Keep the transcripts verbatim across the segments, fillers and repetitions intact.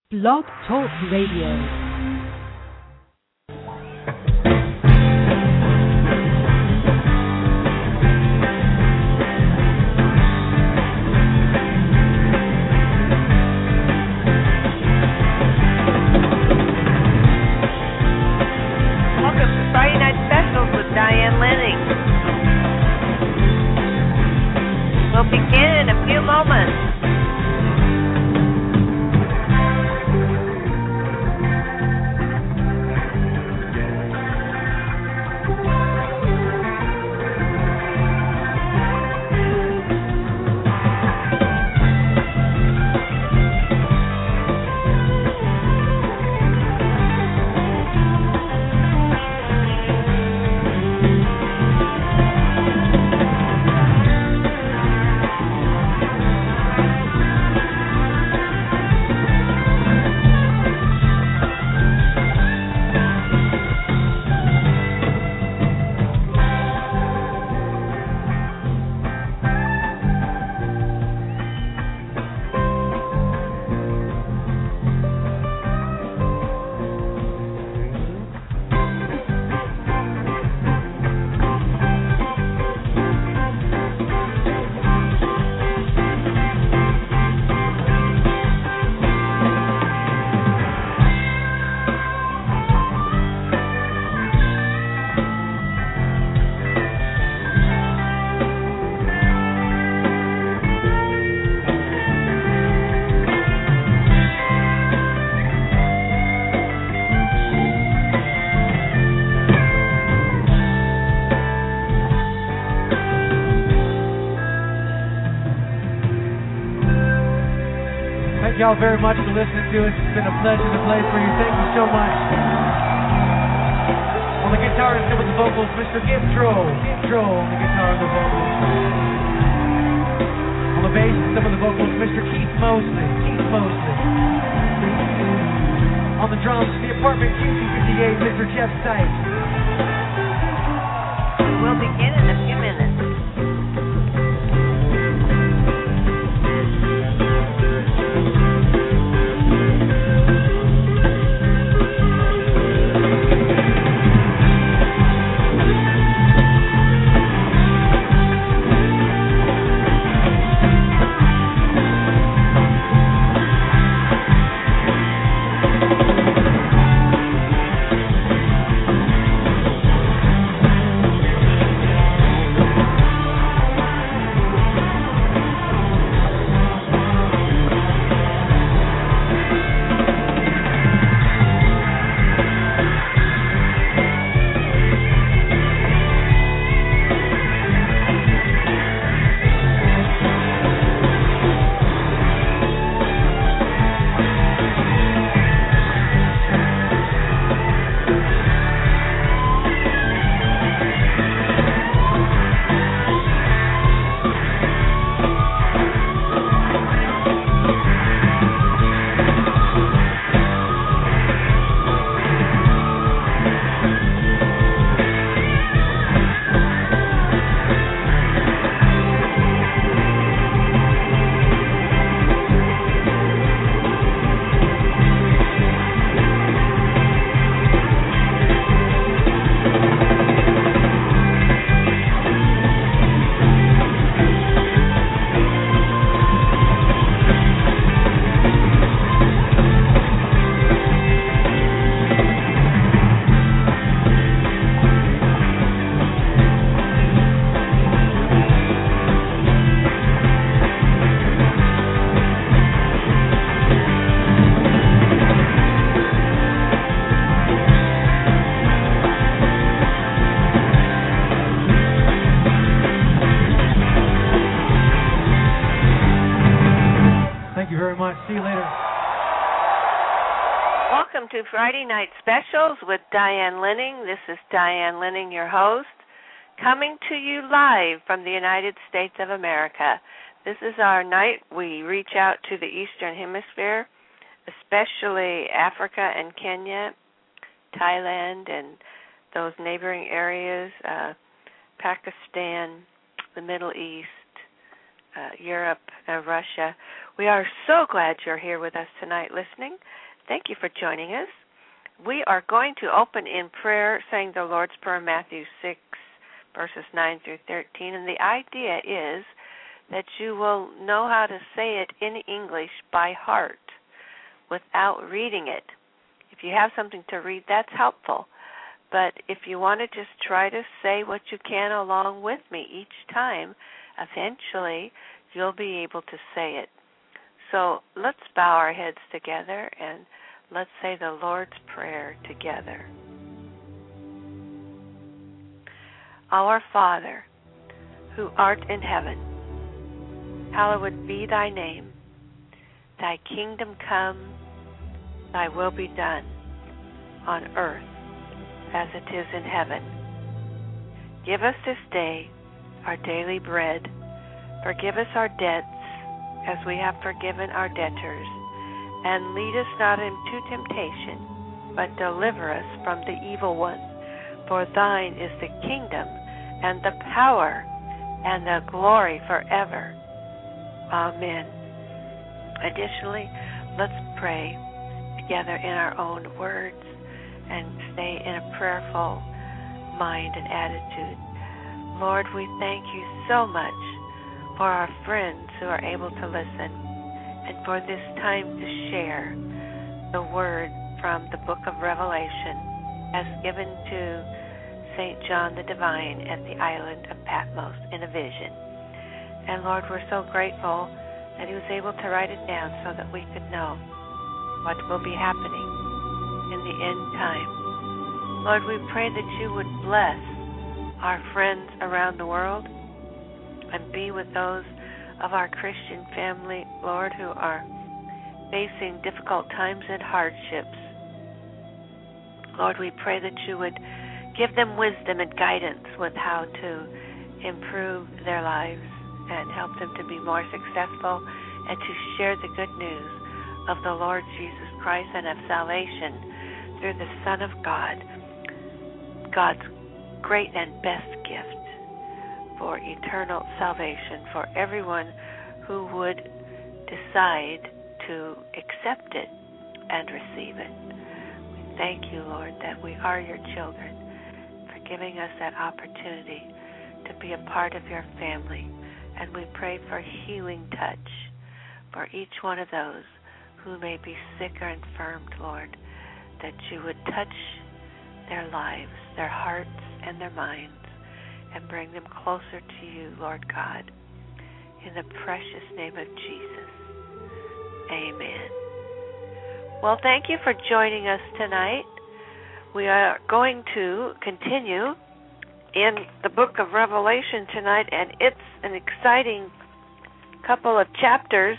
Blog Talk Radio. Thank y'all very much for listening to us. It's been a pleasure to play for you. Thank you so much. On the guitar and with the vocals, Mister Gibb Troll. Gibb Troll on the guitar and the vocals. On the bass and some of the vocals, Mister Keith Mosley. Keith Mosley. On the drums, the apartment Q C fifty-eight, Mister Jeff Sykes. We'll begin in a few minutes. To Friday Night Specials with Diane Linning. This is Diane Linning, your host, coming to you live from the United States of America. This is our night. We reach out to the Eastern Hemisphere, especially Africa and Kenya, Thailand, and those neighboring areas, uh, Pakistan, the Middle East, uh, Europe, uh, Russia. We are so glad you're here with us tonight listening. Thank you for joining us. We are going to open in prayer, saying the Lord's Prayer, Matthew six, verses nine through thirteen. And the idea is that you will know how to say it in English by heart without reading it. If you have something to read, that's helpful. But if you want to just try to say what you can along with me each time, eventually you'll be able to say it. So let's bow our heads together and let's say the Lord's Prayer together. Our Father, who art in heaven, hallowed be thy name. Thy kingdom come, thy will be done, on earth as it is in heaven. Give us this day our daily bread. Forgive us our debts, as we have forgiven our debtors. And lead us not into temptation, but deliver us from the evil one. For thine is the kingdom, and the power, and the glory forever. Amen. Additionally, let's pray together in our own words and stay in a prayerful mind and attitude. Lord, we thank you so much for our friends who are able to listen and for this time to share the word from the book of Revelation as given to Saint John the Divine at the island of Patmos in a vision. And Lord, we're so grateful that he was able to write it down so that we could know what will be happening in the end time. Lord, we pray that you would bless our friends around the world and be with those of our Christian family, Lord, who are facing difficult times and hardships. Lord, we pray that you would give them wisdom and guidance with how to improve their lives and help them to be more successful and to share the good news of the Lord Jesus Christ and of salvation through the Son of God, God's great and best gift for eternal salvation for everyone who would decide to accept it and receive it. We thank you, Lord, that we are your children, for giving us that opportunity to be a part of your family. And we pray for healing touch for each one of those who may be sick or infirmed, Lord, that you would touch their lives, their hearts, and their minds, and bring them closer to you, Lord God. In the precious name of Jesus, amen. Well, thank you for joining us tonight. We are going to continue in the book of Revelation tonight, and it's an exciting couple of chapters.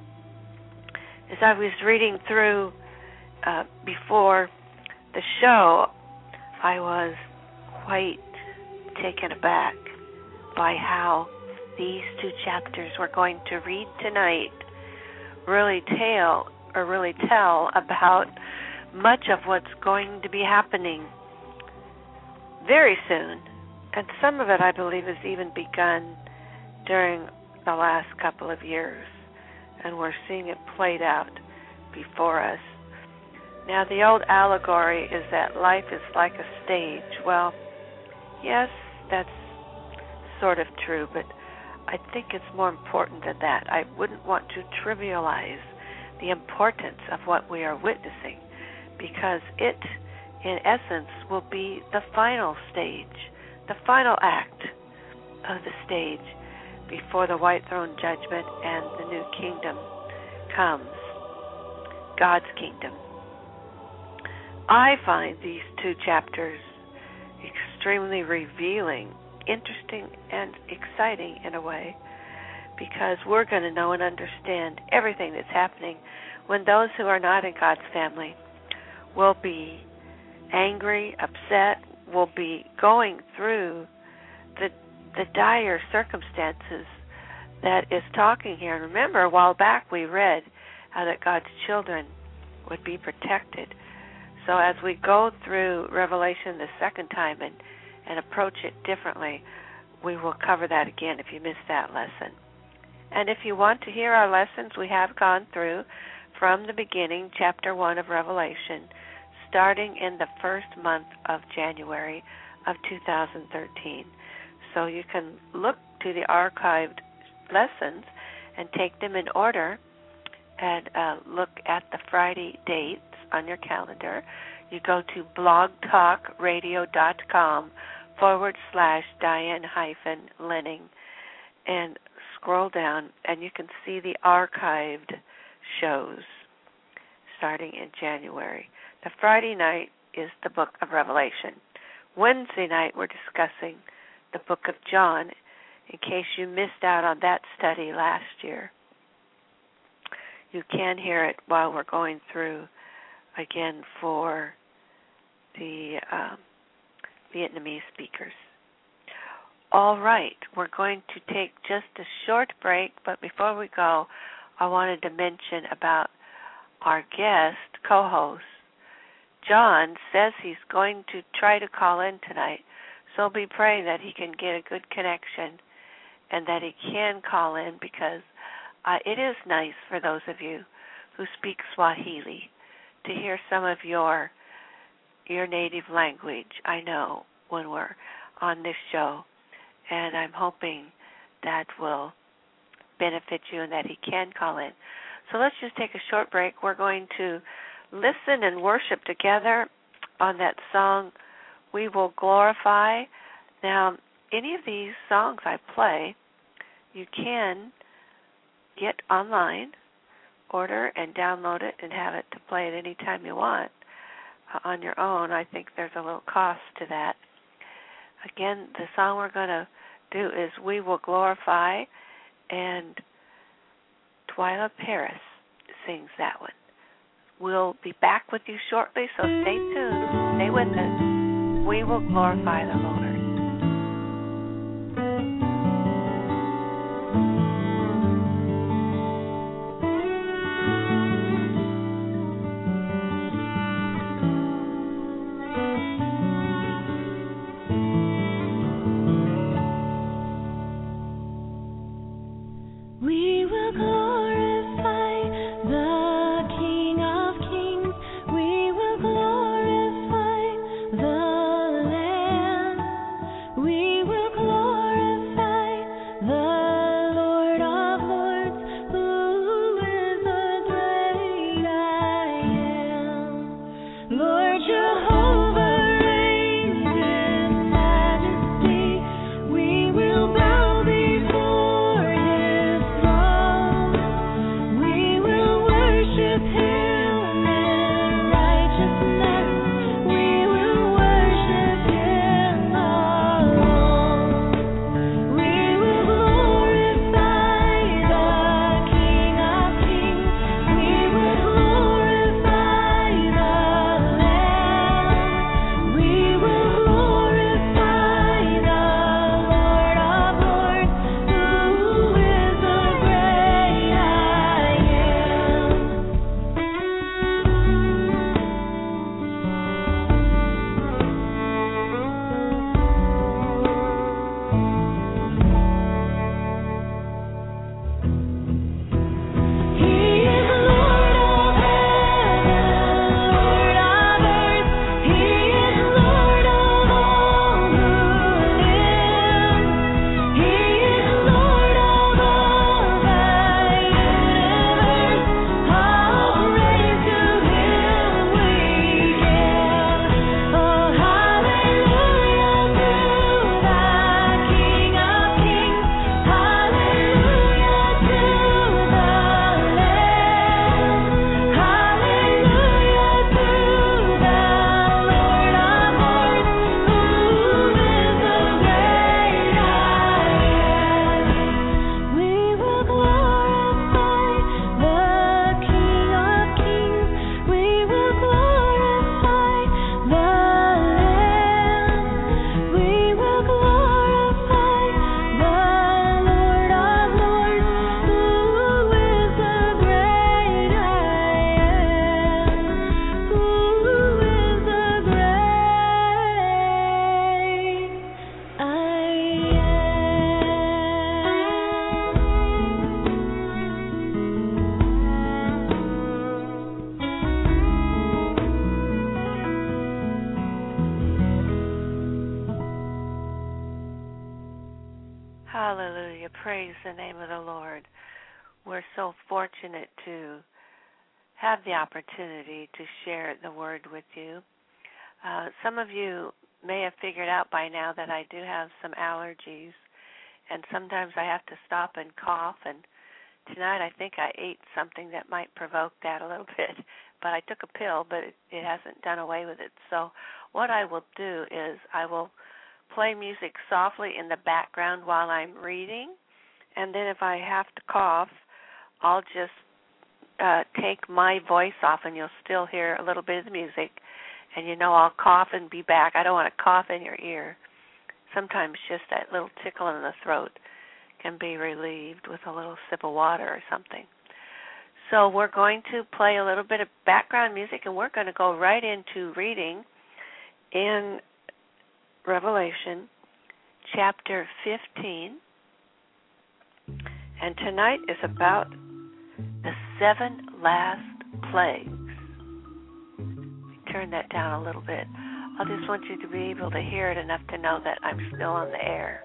As I was reading through uh, before the show, I was quite taken aback by how these two chapters we're going to read tonight really tell or really tell about much of what's going to be happening very soon. And some of it, I believe, has even begun during the last couple of years. And we're seeing it played out before us. Now, the old allegory is that life is like a stage. Well, yes, that's sort of true, but I think it's more important than that. I wouldn't want to trivialize the importance of what we are witnessing, because it, in essence, will be the final stage, the final act of the stage before the white throne judgment and the new kingdom comes, God's kingdom. I find these two chapters extremely revealing, interesting, and exciting in a way, because we're going to know and understand everything that's happening when those who are not in God's family will be angry, upset, will be going through the the dire circumstances that is talking here. And remember, a while back we read how that God's children would be protected. So as we go through Revelation the second time and, and approach it differently, we will cover that again if you missed that lesson. And if you want to hear our lessons, we have gone through from the beginning, chapter one of Revelation, starting in the first month of January of two thousand thirteen. So you can look to the archived lessons and take them in order and uh, look at the Friday dates on your calendar. You go to blogtalkradio.com forward slash Diane hyphen Linning and scroll down, and you can see the archived shows starting in January. The Friday night is the book of Revelation. Wednesday night we're discussing the book of John, in case you missed out on that study last year. You can hear it while we're going through again for the um, Vietnamese speakers. All right, we're going to take just a short break, but before we go, I wanted to mention about our guest co-host. John says he's going to try to call in tonight, so be praying that he can get a good connection and that he can call in, because uh, it is nice for those of you who speak Swahili to hear some of your your native language, I know, when we're on this show. And I'm hoping that will benefit you and that he can call in. So let's just take a short break. We're going to listen and worship together on that song, We Will Glorify. Now, any of these songs I play, you can get online, order and download it, and have it to play at any time you want uh, on your own. I think there's a little cost to that. Again, the song we're going to do is We Will Glorify, and Twyla Paris sings that one. We'll be back with you shortly, so stay tuned. Stay with us. We will glorify the Lord. We will glorify the King of Kings. We will glorify the Lamb. praise the name of the Lord. We're so fortunate to have the opportunity to share the word with you. Uh, some of you may have figured out by now that I do have some allergies, and sometimes I have to stop and cough, and tonight I think I ate something that might provoke that a little bit, but I took a pill, but it, it hasn't done away with it. So what I will do is I will play music softly in the background while I'm reading, and then if I have to cough, I'll just uh, take my voice off, and you'll still hear a little bit of the music, and you know I'll cough and be back. I don't want to cough in your ear. Sometimes just that little tickle in the throat can be relieved with a little sip of water or something. So we're going to play a little bit of background music, and we're going to go right into reading in Revelation chapter fifteen. And tonight is about the seven last plagues. Let me turn that down a little bit. I just want you to be able to hear it enough to know that I'm still on the air.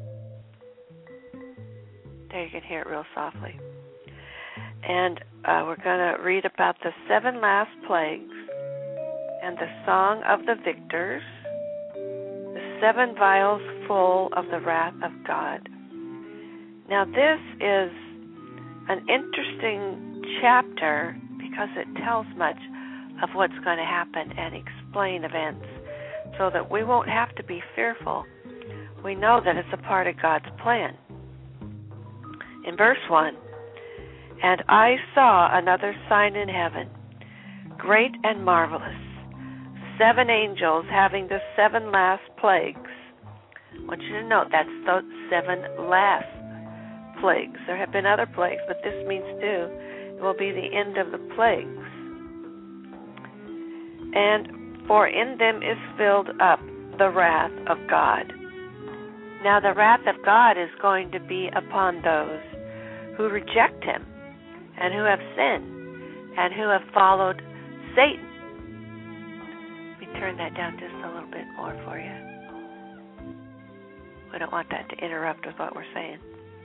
There, you can hear it real softly. And uh, we're going to read about the seven last plagues and the song of the victors, the seven vials full of the wrath of God. Now, this is an interesting chapter because it tells much of what's going to happen and explain events so that we won't have to be fearful. We know that it's a part of God's plan. In verse one, and I saw another sign in heaven, great and marvelous, seven angels having the seven last plagues. I want you to note that's the seven last plagues. There have been other plagues, but this means too, it will be the end of the plagues. And for in them is filled up the wrath of God. Now the wrath of God is going to be upon those who reject him and who have sinned and who have followed Satan. Let me turn that down just a little bit more for you. We don't want that to interrupt with what we're saying.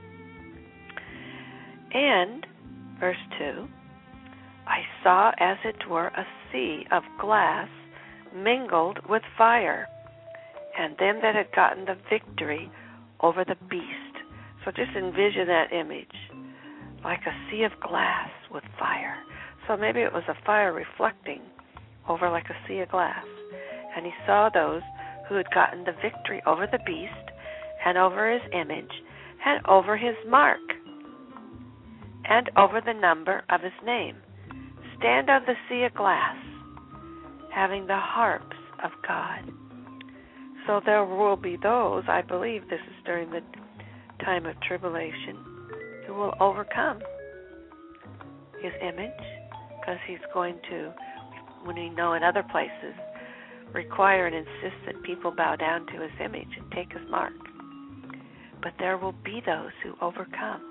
And, verse two, I saw as it were a sea of glass mingled with fire, and them that had gotten the victory over the beast. So just envision that image, like a sea of glass with fire. So maybe it was a fire reflecting over like a sea of glass. And he saw those who had gotten the victory over the beast and over his image and over his mark and over the number of his name, stand on the sea of glass, having the harps of God. So there will be those, I believe this is during the time of tribulation, who will overcome his image, because he's going to, when we know in other places, require and insist that people bow down to his image and take his mark. But there will be those who overcome.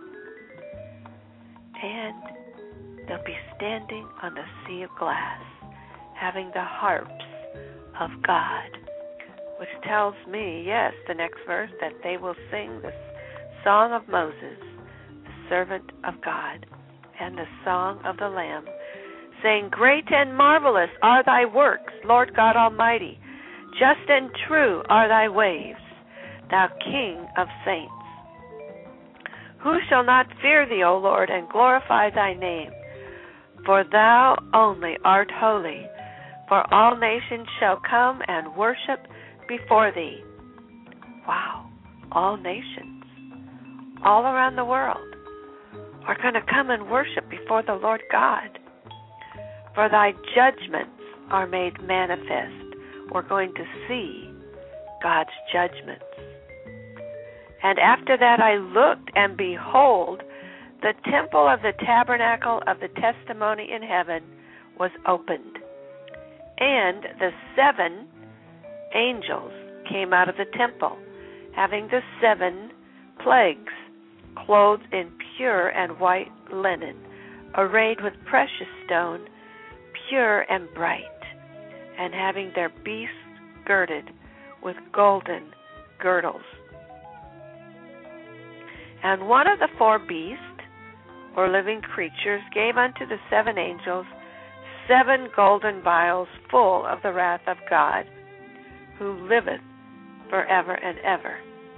And they'll be standing on the sea of glass, having the harps of God, which tells me, yes, the next verse, that they will sing the song of Moses, the servant of God, and the song of the Lamb, saying, great and marvelous are thy works, Lord God Almighty. Just and true are thy ways, thou King of saints. Who shall not fear thee, O Lord, and glorify thy name? For thou only art holy, for all nations shall come and worship before thee. Wow, all nations, all around the world, are going to come and worship before the Lord God. For thy judgments are made manifest. We're going to see God's judgments. And after that I looked, and behold, the temple of the tabernacle of the testimony in heaven was opened. And the seven angels came out of the temple, having the seven plagues, clothed in pure and white linen, arrayed with precious stone, pure and bright, and having their beasts girded with golden girdles. And one of the four beasts, or living creatures, gave unto the seven angels seven golden vials full of the wrath of God, who liveth forever and ever.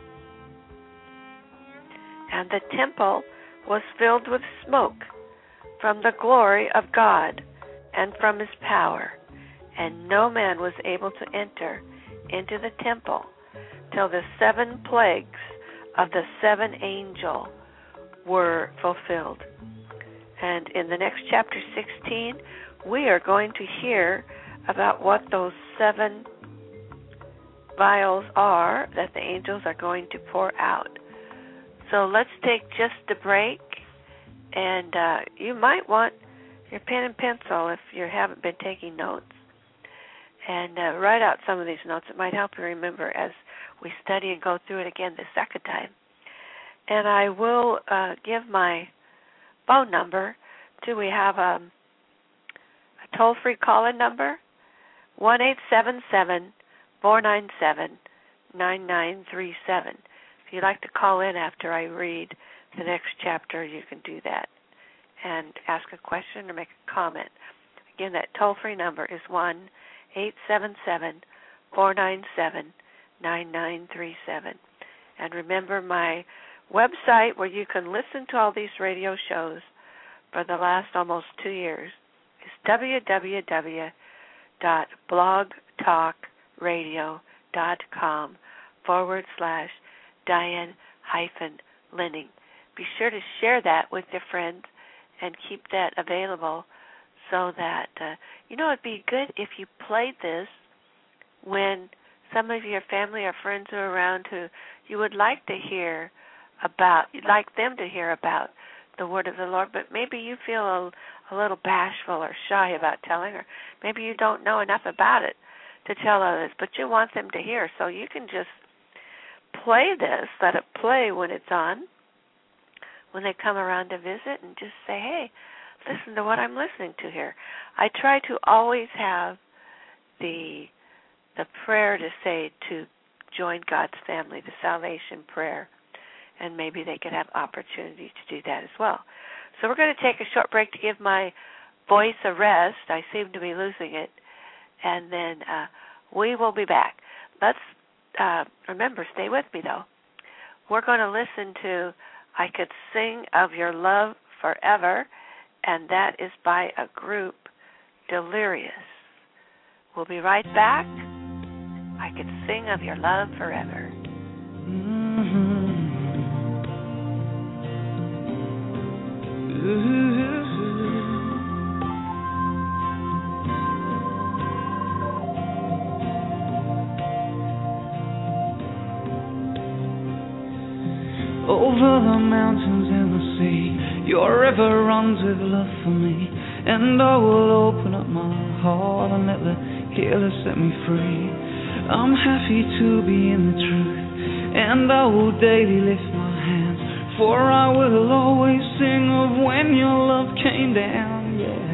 And the temple was filled with smoke from the glory of God and from his power, and no man was able to enter into the temple till the seven plagues of the seven angel were fulfilled. And in the next chapter sixteen, we are going to hear about what those seven vials are that the angels are going to pour out. So let's take just a break, and uh, you might want your pen and pencil if you haven't been taking notes, and uh, write out some of these notes. It might help you remember as we study and go through it again the second time. And I will uh, give my phone number, too. We have um, a toll-free call-in number, one eight seven seven, four nine seven, nine nine three seven. If you'd like to call in after I read the next chapter, you can do that and ask a question or make a comment. Again, that toll-free number is one eight seven seven, four nine seven, nine nine three seven. And remember, my website where you can listen to all these radio shows for the last almost two years is www dot blogtalkradio.com forward slash Diane hyphen Linning. Be sure to share that with your friends and keep that available so that, uh, you know, it'd be good if you played this when some of your family or friends are around who you would like to hear about, you'd like them to hear about the word of the Lord, but maybe you feel a, a little bashful or shy about telling, or maybe you don't know enough about it to tell others, but you want them to hear. So you can just play this, let it play when it's on, when they come around to visit, and just say, hey, listen to what I'm listening to here. I try to always have the the prayer to say to join God's family, the salvation prayer, and maybe they could have opportunity to do that as well. So we're going to take a short break to give my voice a rest. I seem to be losing it. And then uh, we will be back. Let's uh, remember, stay with me, though. We're going to listen to I Could Sing of Your Love Forever, and that is by a group, Delirious. We'll be right back. I Could Sing of Your Love Forever. Mm-hmm. Ooh. Over the mountains and the sea, your river runs with love for me, and I will open up my heart and let the healer set me free. I'm happy to be in the truth, and I will daily lift my hands, for I will always sing of when your love came down, yeah.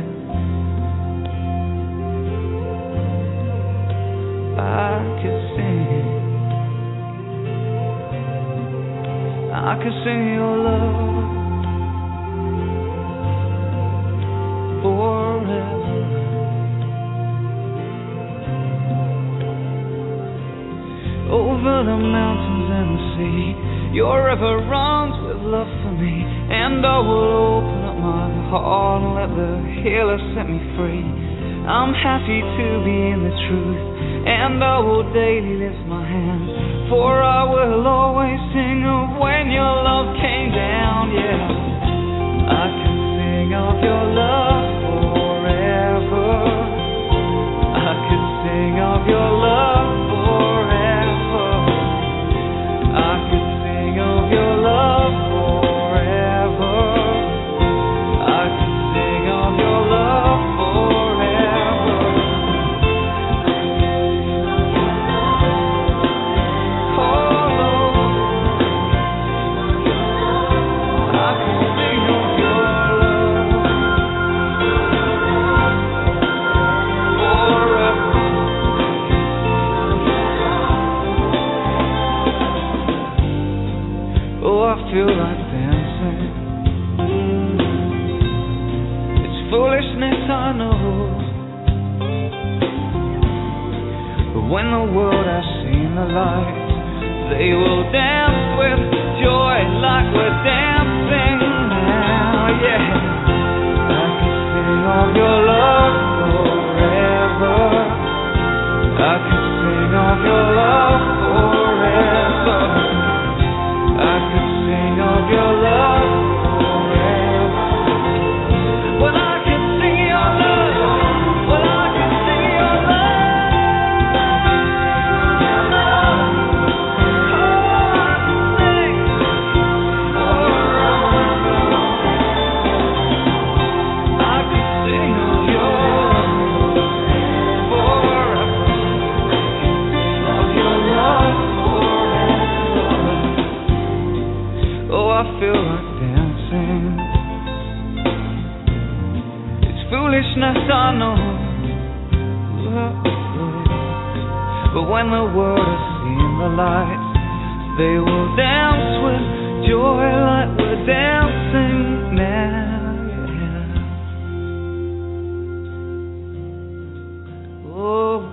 I could sing, I could sing your love forever. Over the mountains and the sea, your river runs with love for me, and I will open up my heart and let the healer set me free. I'm happy to be in the truth, and I will daily lift my hands, for I will always sing of when your love came down, yeah. I can sing of your love forever. I can sing of your love forever. I can sing of your love forever. I can sing of your love forever. Oh Lord, I can sing of your love. feel like dancing. It's foolishness, I know, but when the world has seen the light, they will dance with joy like we're dancing now, yeah. I could sing of your love forever. I could sing of your love forever. I could sing of your love forever. Well, I could sing your love. Well, I could sing your love. I feel like dancing. It's foolishness, I know, but when the world has seen the light, they will dance with joy like we're dancing now, yeah. Oh.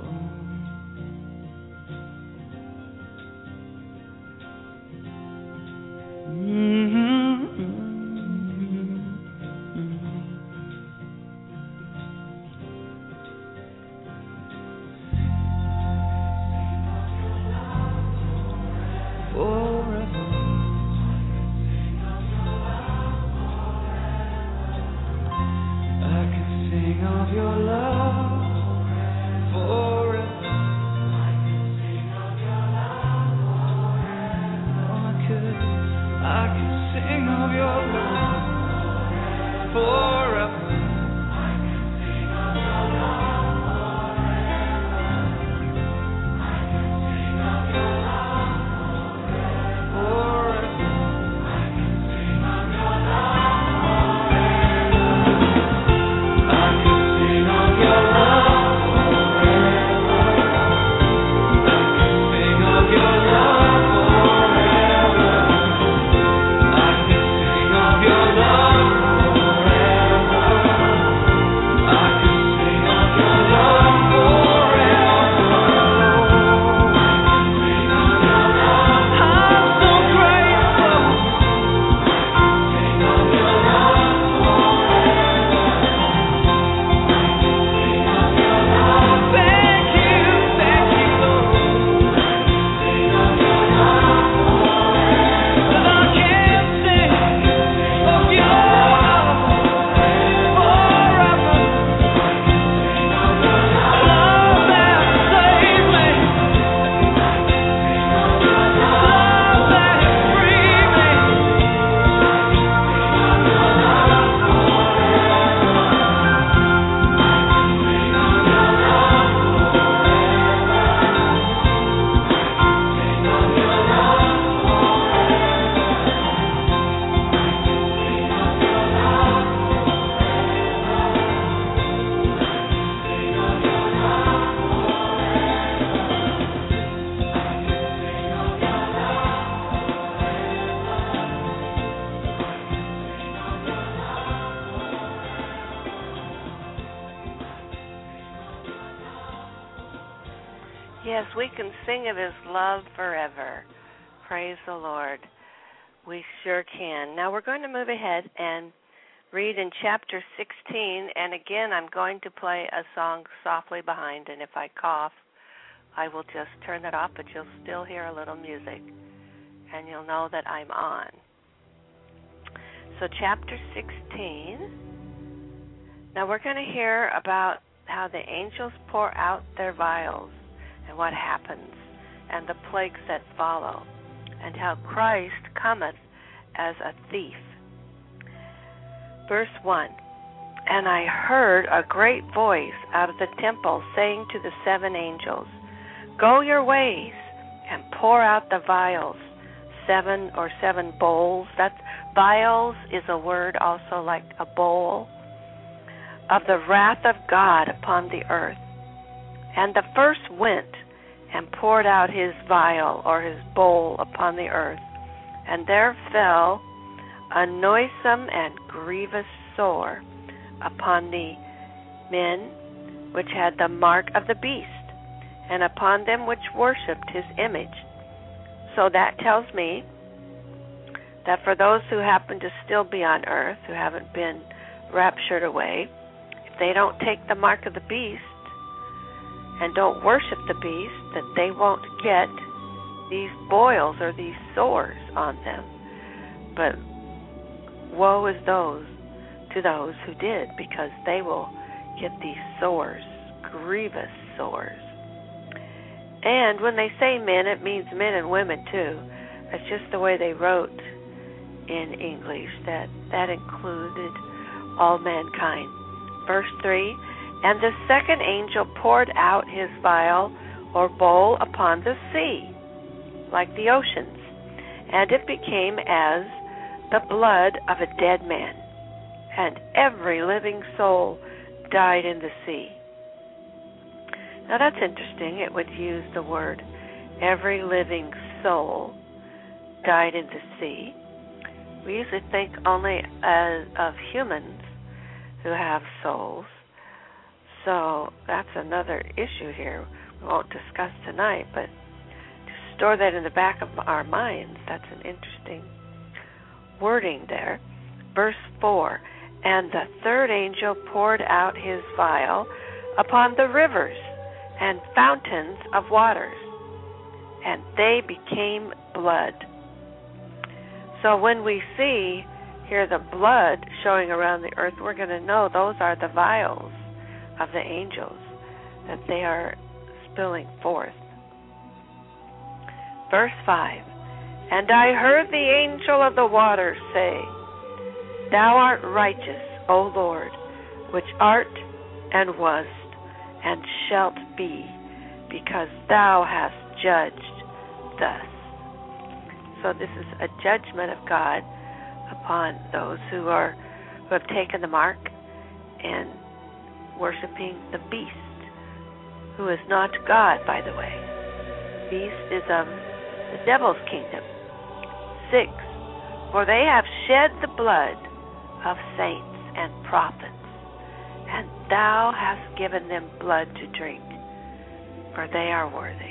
Yes, we can sing of His love forever. Praise the Lord. We sure can. Now we're going to move ahead and read in chapter sixteen, and again I'm going to play a song softly behind, and if I cough, I will just turn it off, but you'll still hear a little music, and you'll know that I'm on. So chapter sixteen, now we're going to hear about how the angels pour out their vials and what happens, and the plagues that follow, and how Christ cometh as a thief. Verse one, and I heard a great voice out of the temple saying to the seven angels, go your ways and pour out the vials, seven or seven bowls. That's, vials is a word also like a bowl, of the wrath of God upon the earth. And the first went and poured out his vial or his bowl upon the earth, And there fell a noisome and grievous sore upon the men which had the mark of the beast, and upon them which worshipped his image. So that tells me that for those who happen to still be on earth, who haven't been raptured away, if they don't take the mark of the beast and don't worship the beast, that they won't get these boils or these sores on them. But woe is those to those who did, because they will get these sores, grievous sores. And when they say men, it means men and women too. That's just the way they wrote in English, that that included all mankind. Verse three, and the second angel poured out his vial or bowl upon the sea, like the oceans, and it became as the blood of a dead man, and every living soul died in the sea. Now that's interesting. It would use the word every living soul died in the sea. We usually think only as, of humans who have souls. So that's another issue here we won't discuss tonight, but to store that in the back of our minds, that's an interesting wording there. Verse four, and the third angel poured out his vial upon the rivers and fountains of waters, and they became blood. So when we see here the blood showing around the earth, we're going to know those are the vials of the angels that they are spilling forth. Verse five, and I heard the angel of the waters say, Thou art righteous, O Lord, which art and wast and shalt be, because thou hast judged thus. So this is a judgment of God upon those who are who have taken the mark and worshiping the beast, who is not God, by the way. Beast is of the devil's kingdom. Six, for they have shed the blood of saints and prophets, and thou hast given them blood to drink, for they are worthy.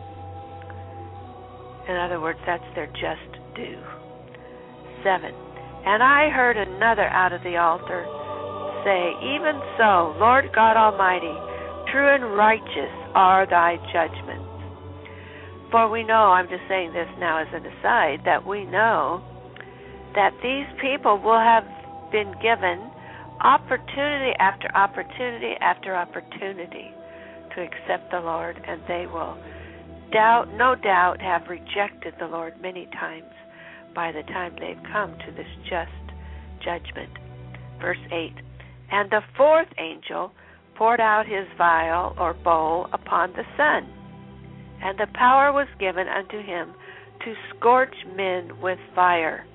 In other words, that's their just due. Seven, and I heard another out of the altar say, Even so, Lord God Almighty, true and righteous are thy judgments. For we know, I'm just saying this now as an aside, that we know that these people will have been given opportunity after opportunity after opportunity to accept the Lord, and they will doubt, no doubt, have rejected the Lord many times by the time they've come to this just judgment. Verse eight, and the fourth angel poured out his vial or bowl upon the sun, and the power was given unto him to scorch men with fire.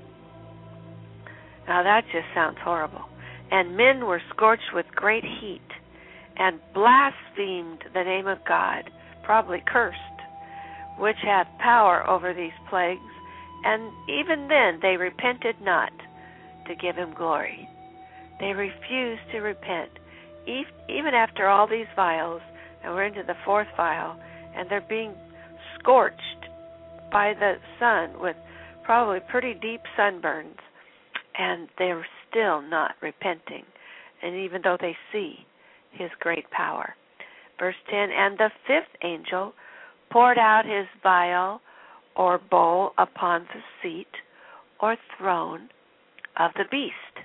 Now that just sounds horrible. And men were scorched with great heat, and blasphemed the name of God, probably cursed, which hath power over these plagues, and even then they repented not to give him glory. They refused to repent, even after all these vials, and we're into the fourth vial, and they're being scorched by the sun with probably pretty deep sunburns, and they're still not repenting, and even though they see his great power. Verse ten, and the fifth angel poured out his vial or bowl upon the seat or throne of the beast.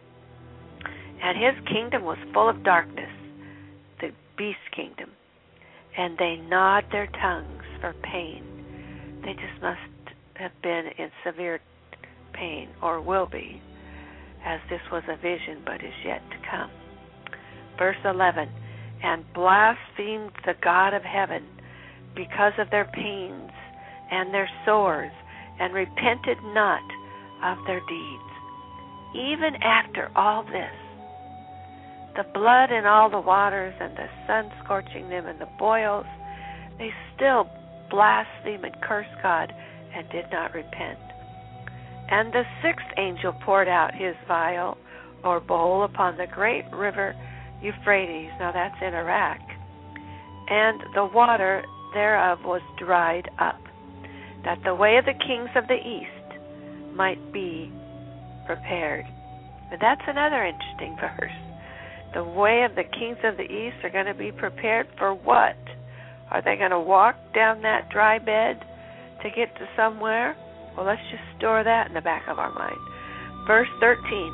And his kingdom was full of darkness, the beast kingdom, and they gnawed their tongues for pain. They just must have been in severe pain, or will be, as this was a vision but is yet to come. Verse eleven, and blasphemed the God of heaven because of their pains and their sores, and repented not of their deeds. Even after all this, the blood and all the waters and the sun scorching them and the boils, they still blaspheme and curse God and did not repent. And the sixth angel poured out his vial or bowl upon the great river Euphrates. Now that's in Iraq. And the water thereof was dried up, that the way of the kings of the east might be prepared. But that's another interesting verse. The way of the kings of the east are going to be prepared for what? Are they going to walk down that dry bed to get to somewhere? Well, let's just store that in the back of our mind. Verse thirteen.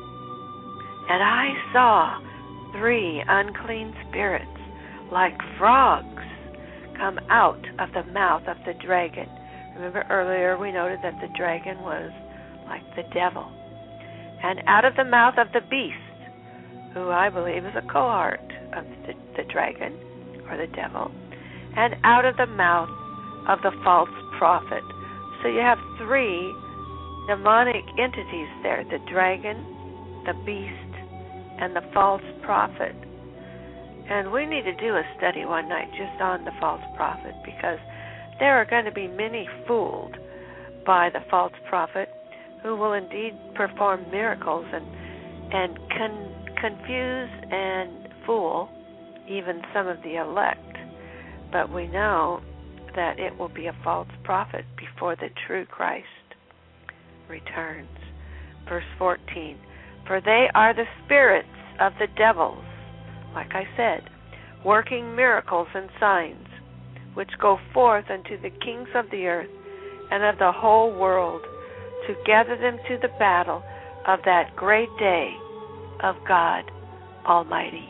And I saw three unclean spirits like frogs come out of the mouth of the dragon. Remember earlier we noted that the dragon was like the devil. And out of the mouth of the beast, who I believe is a cohort of the, the dragon or the devil, and out of the mouth of the false prophet. So you have three demonic entities there, the dragon, the beast, and the false prophet. And we need to do a study one night just on the false prophet, because there are going to be many fooled by the false prophet who will indeed perform miracles and and con- confuse and fool even some of the elect. But we know that it will be a false prophet before the true Christ returns. Verse fourteen, for they are the spirits of the devils, like I said, working miracles and signs, which go forth unto the kings of the earth and of the whole world, to gather them to the battle of that great day of God Almighty.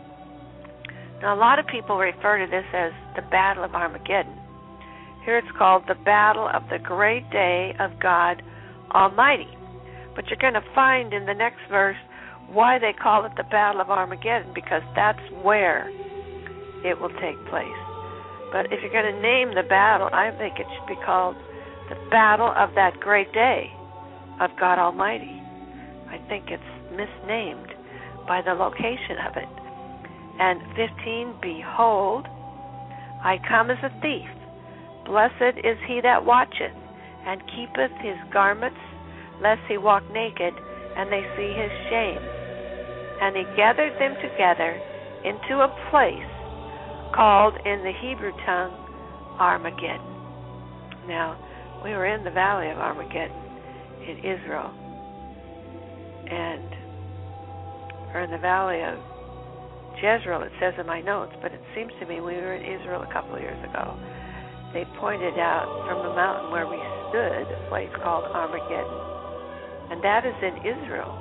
Now, a lot of people refer to this as the Battle of Armageddon. Here it's called the Battle of the Great Day of God Almighty. But you're going to find in the next verse why they call it the Battle of Armageddon, because that's where it will take place. But if you're going to name the battle, I think it should be called the Battle of that Great Day of God Almighty. I think it's misnamed by the location of it. And fifteen, behold, I come as a thief. Blessed is he that watcheth, and keepeth his garments, lest he walk naked, and they see his shame. And he gathered them together into a place called in the Hebrew tongue Armageddon. Now, we were in the valley of Armageddon in Israel, and or in the valley of Jezreel, it says in my notes, but it seems to me we were in Israel a couple of years ago. They pointed out from the mountain where we stood a place called Armageddon, and that is in Israel.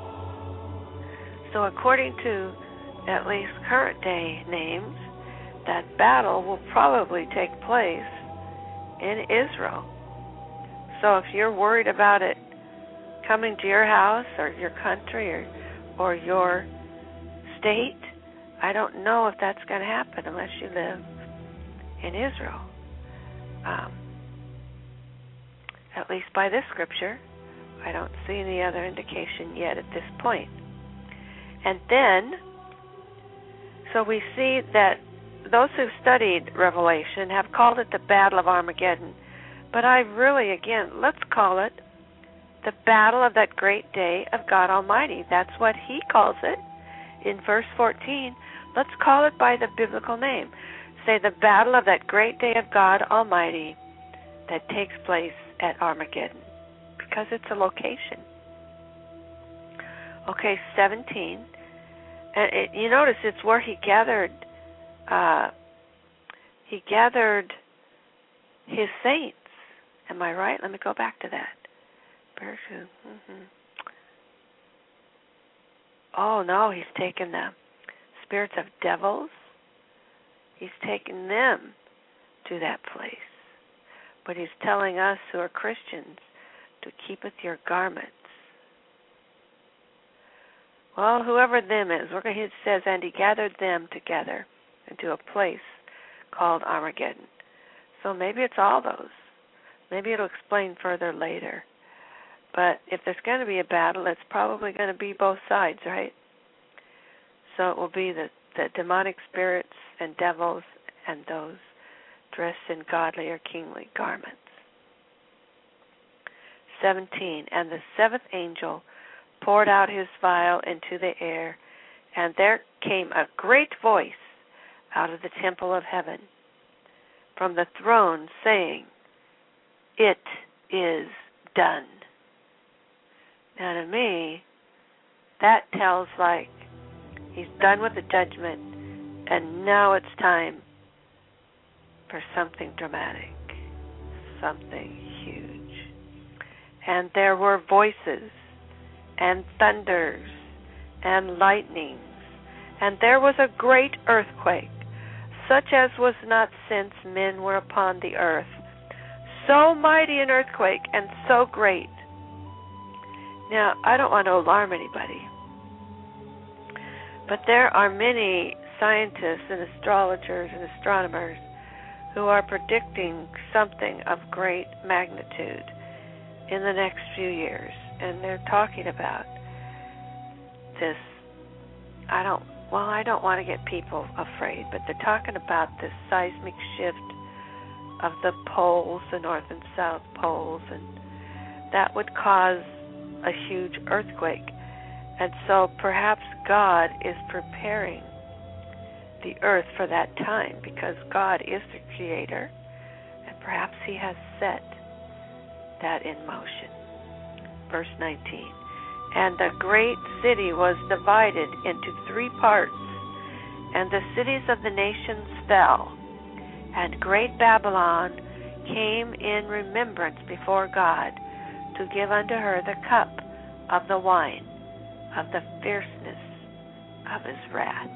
So according to at least current day names, that battle will probably take place in Israel. So if you're worried about it coming to your house or your country or, or your state, I don't know if that's going to happen unless you live in Israel. Um, at least by this scripture, I don't see any other indication yet at this point. And then, so we see that those who've studied Revelation have called it the Battle of Armageddon. But I really, again, let's call it the battle of that great day of God Almighty. That's what he calls it in verse fourteen. Let's call it by the biblical name. Say the battle of that great day of God Almighty that takes place at Armageddon, because it's a location. Okay, seventeen. And it, you notice it's where he gathered, uh, he gathered his saints. Am I right? Let me go back to that. Mm-hmm. Oh, no, he's taken the spirits of devils. He's taken them to that place. But he's telling us who are Christians to keepeth your garments. Well, whoever them is, it says, and he gathered them together into a place called Armageddon. So maybe it's all those. Maybe it'll explain further later. But if there's going to be a battle, it's probably going to be both sides, right? So it will be the, the demonic spirits and devils and those dressed in godly or kingly garments. seventeen, and the seventh angel poured out his vial into the air, and there came a great voice out of the temple of heaven from the throne, saying, "It is done." Now to me, that tells like he's done with the judgment, and now it's time for something dramatic, something huge. And there were voices and thunders and lightnings, and there was a great earthquake, such as was not since men were upon the earth, so mighty an earthquake and so great. Now, I don't want to alarm anybody, but there are many scientists and astrologers and astronomers who are predicting something of great magnitude in the next few years, and they're talking about this. I don't, well, I don't want to get people afraid, but they're talking about this seismic shift of the poles, the north and south poles, and that would cause a huge earthquake. And so perhaps God is preparing the earth for that time, because God is the creator, and perhaps he has set that in motion. Verse nineteen, and the great city was divided into three parts, and the cities of the nations fell, and great Babylon came in remembrance before God, to give unto her the cup of the wine of the fierceness of his wrath.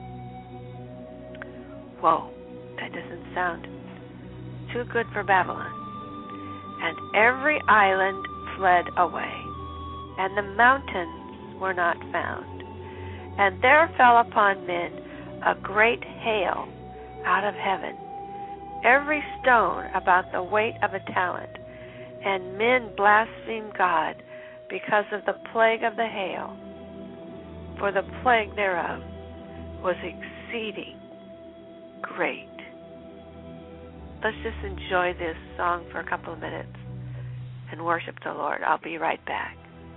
Whoa, that doesn't sound too good for Babylon. And every island fled away, and the mountains were not found. And there fell upon men a great hail out of heaven, every stone about the weight of a talent. And men blasphemed God because of the plague of the hail, for the plague thereof was exceeding great. Let's just enjoy this song for a couple of minutes and worship the Lord. I'll be right back.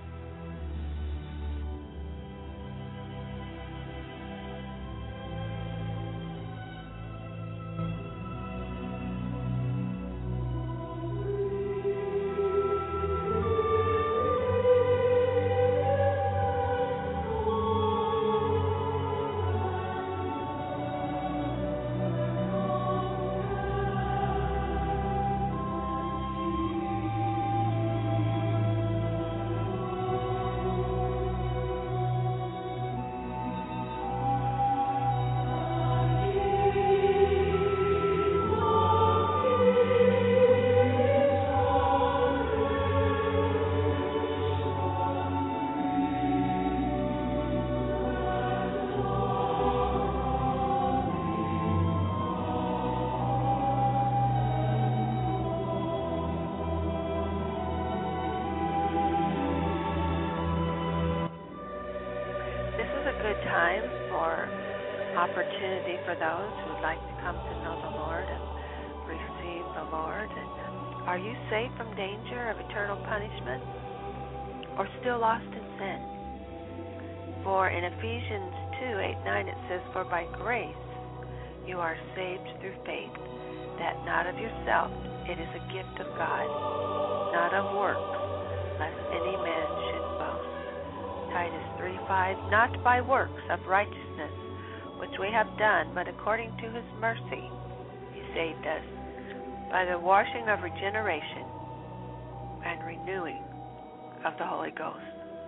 Time for opportunity for those who would like to come to know the Lord and receive the Lord. And are you safe from danger of eternal punishment, or still lost in sin? For in Ephesians two, eight, nine it says, "For by grace you are saved through faith, that not of yourself, it is a gift of God, not of works, lest any man should boast." Titus three five, "Not by works of righteousness, which we have done, but according to his mercy he saved us, by the washing of regeneration and renewing of the Holy Ghost."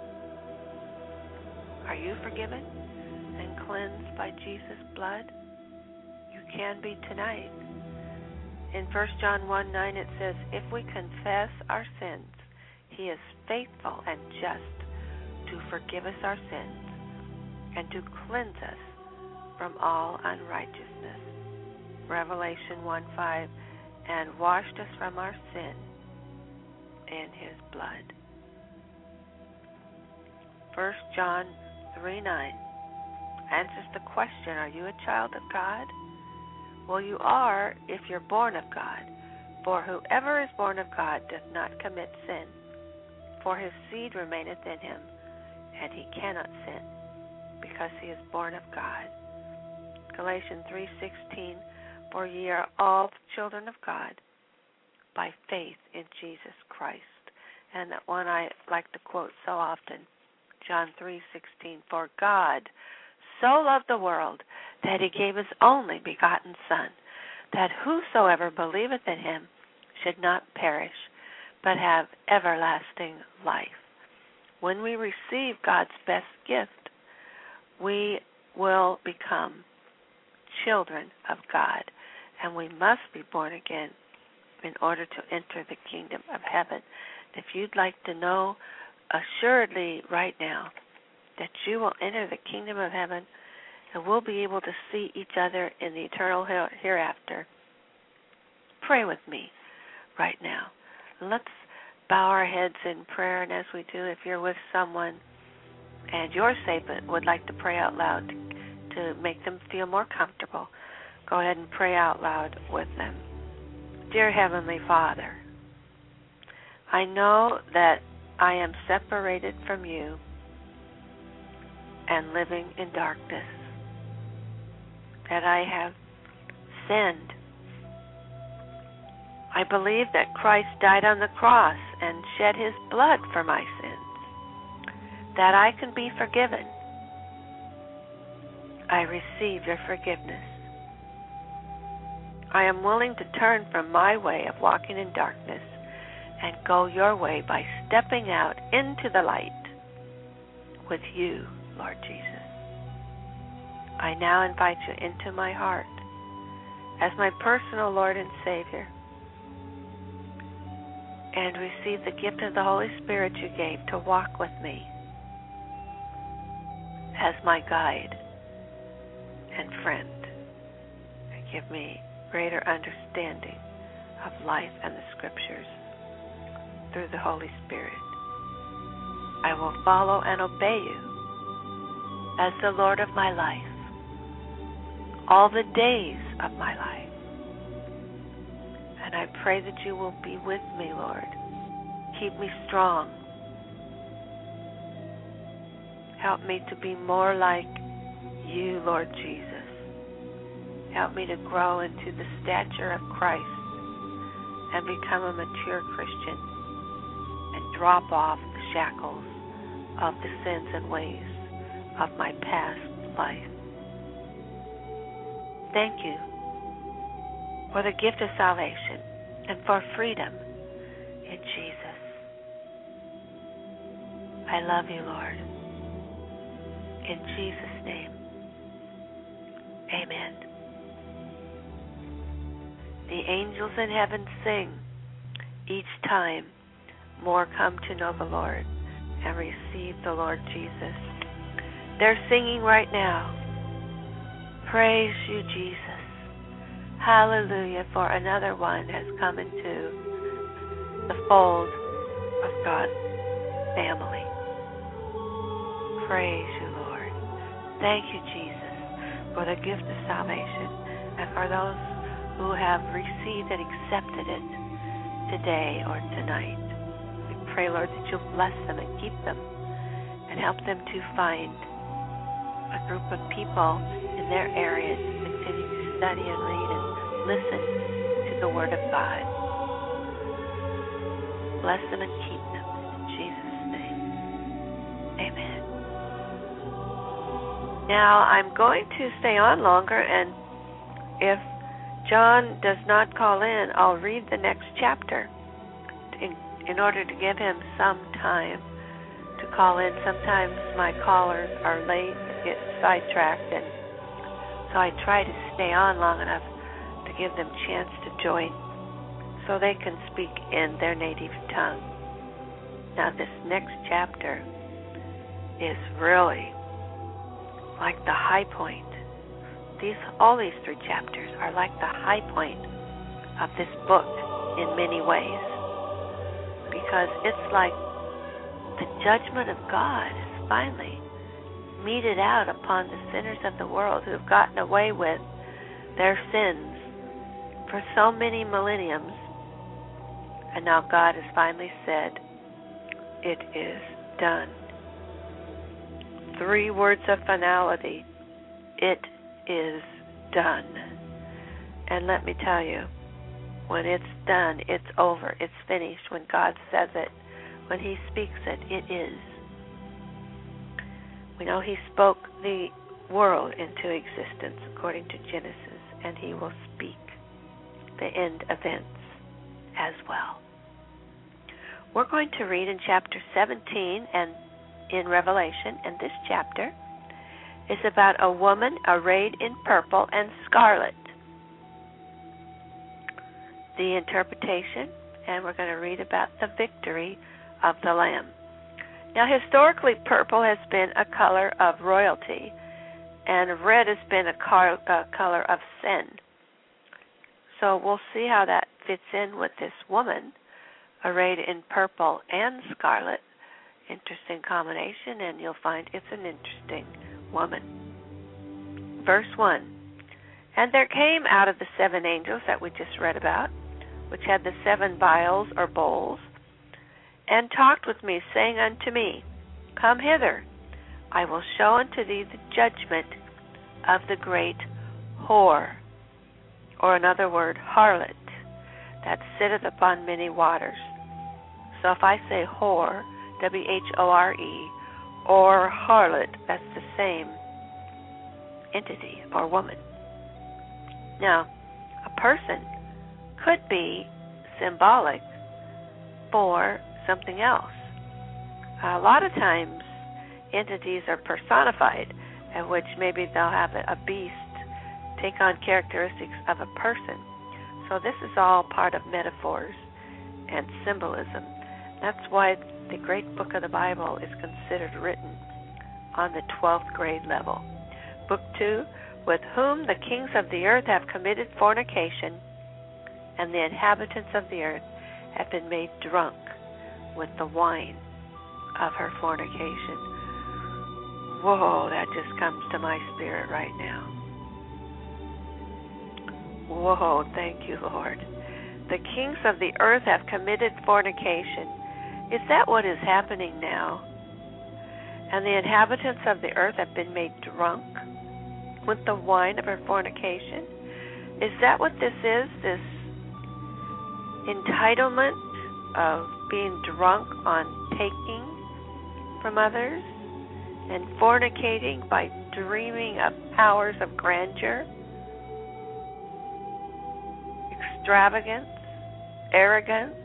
Are you forgiven and cleansed by Jesus' blood? You can be tonight. In First John one nine it says, "If we confess our sins, he is faithful and just to forgive us our sins and to cleanse us from all unrighteousness." Revelation one five, "and washed us from our sin in his blood." First John three nine answers the question, are you a child of God? Well, you are if you're born of God. For whoever is born of God does not commit sin, for his seed remaineth in him, and he cannot sin, because he is born of God. Galatians three sixteen, for ye are all children of God by faith in Jesus Christ. And that one I like to quote so often, John three sixteen, for God so loved the world that he gave his only begotten Son, that whosoever believeth in him should not perish, but have everlasting life. When we receive God's best gift, we will become children of God, and we must be born again in order to enter the kingdom of heaven. If you'd like to know assuredly right now that you will enter the kingdom of heaven and we'll be able to see each other in the eternal hereafter, pray with me right now. Let's bow our heads in prayer, and as we do, if you're with someone and you're safe but would like to pray out loud to make them feel more comfortable, go ahead and pray out loud with them. Dear Heavenly Father, I know that I am separated from you and living in darkness, that I have sinned. I believe that Christ died on the cross and shed his blood for my sins, that I can be forgiven. I receive your forgiveness. I am willing to turn from my way of walking in darkness and go your way by stepping out into the light with you, Lord Jesus. I now invite you into my heart as my personal Lord and Savior, and receive the gift of the Holy Spirit you gave to walk with me as my guide and friend, and give me greater understanding of life and the Scriptures through the Holy Spirit. I will follow and obey you as the Lord of my life all the days of my life. And I pray that you will be with me, Lord. Keep me strong. Help me to be more like you, Lord Jesus. Help me to grow into the stature of Christ and become a mature Christian and drop off the shackles of the sins and ways of my past life. Thank you for the gift of salvation and for freedom in Jesus. I love you, Lord. In Jesus' name, amen. The angels in heaven sing each time more come to know the Lord and receive the Lord Jesus. They're singing right now. Praise you, Jesus. Hallelujah, for another one has come into the fold of God's family. Praise you, Lord. Thank you, Jesus, for the gift of salvation, and for those who have received and accepted it today or tonight. We pray, Lord, that you'll bless them and keep them and help them to find a group of people in their area to continue to study and read and listen to the Word of God. Bless them and keep them in Jesus' name. Amen. Now, I'm going to stay on longer, and if John does not call in, I'll read the next chapter in, in order to give him some time to call in. Sometimes my callers are late and get sidetracked, and so I try to stay on long enough to give them a chance to join so they can speak in their native tongue. Now, this next chapter is really like the high point. These, all these three chapters are like the high point of this book in many ways, because it's like the judgment of God is finally meted out upon the sinners of the world who have gotten away with their sins for so many millenniums. And now God has finally said, it is done. Three words of finality. It is done. And let me tell you, when it's done, it's over, it's finished. When God says it, when He speaks it, it is. We know He spoke the world into existence according to Genesis, and He will speak the end events as well. We're going to read in chapter seventeen and in Revelation, and this chapter is about a woman arrayed in purple and scarlet. The interpretation, and we're going to read about the victory of the Lamb. Now, historically, purple has been a color of royalty, and red has been a, car, a color of sin. So we'll see how that fits in with this woman arrayed in purple and scarlet. Interesting combination, and you'll find it's an interesting woman. Verse one, and there came out of the seven angels that we just read about, which had the seven vials or bowls, and talked with me, saying unto me, Come hither, I will show unto thee the judgment of the great whore, or another word, harlot, that sitteth upon many waters. So if I say whore, W H O R E, or harlot, that's the same entity or woman. Now, a person could be symbolic for something else. A lot of times, entities are personified, at which maybe they'll have a beast take on characteristics of a person. So this is all part of metaphors and symbolism. That's why the great book of the Bible is considered written on the twelfth grade level. Book two, with whom the kings of the earth have committed fornication, and the inhabitants of the earth have been made drunk with the wine of her fornication. Whoa, that just comes to my spirit right now. Whoa, thank you, Lord. The kings of the earth have committed fornication. Is that what is happening now? And the inhabitants of the earth have been made drunk with the wine of her fornication? Is that what this is? This entitlement of being drunk on taking from others and fornicating by dreaming of powers of grandeur, extravagance, arrogance?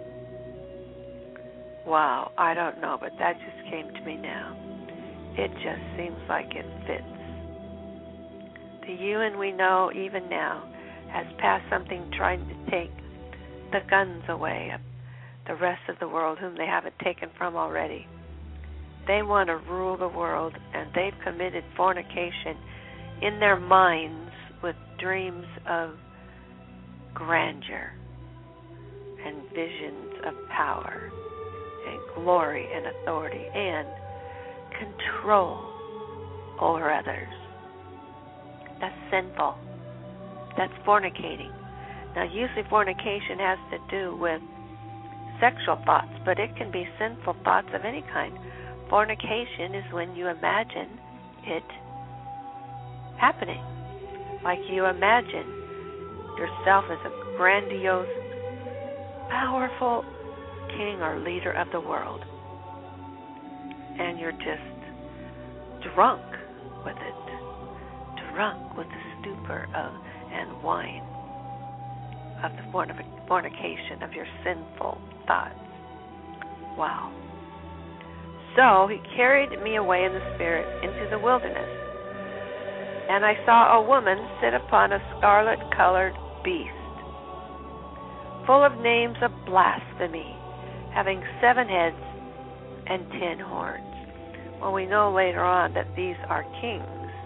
Wow, I don't know, but that just came to me now. It just seems like it fits. The you and we know even now has passed something trying to take the guns away of the rest of the world whom they haven't taken from already. They want to rule the world, and they've committed fornication in their minds with dreams of grandeur and visions of power and glory and authority and control over others. That's sinful. That's fornicating. Now, usually fornication has to do with sexual thoughts, but it can be sinful thoughts of any kind. Fornication is when you imagine it happening. Like you imagine yourself as a grandiose, powerful king or leader of the world. And you're just drunk with it. Drunk with the stupor of and wine of the fornication of your sinful thoughts. Wow. So he carried me away in the spirit into the wilderness, and I saw a woman sit upon a scarlet-colored beast, full of names of blasphemy, having seven heads and ten horns. Well, we know later on that these are kings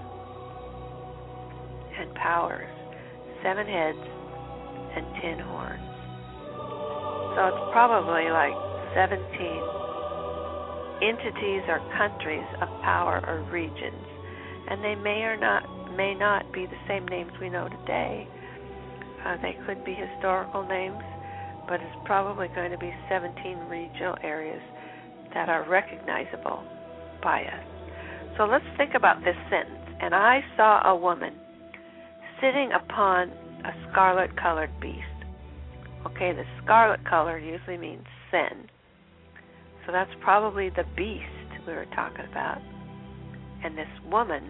and powers, seven heads and ten horns. So it's probably like seventeen entities or countries of power or regions, and they may or not may not be the same names we know today. Uh, they could be historical names, but it's probably going to be seventeen regional areas that are recognizable by us. So let's think about this sentence. And I saw a woman sitting upon a scarlet-colored beast. Okay, the scarlet color usually means sin. So that's probably the beast we were talking about. And this woman,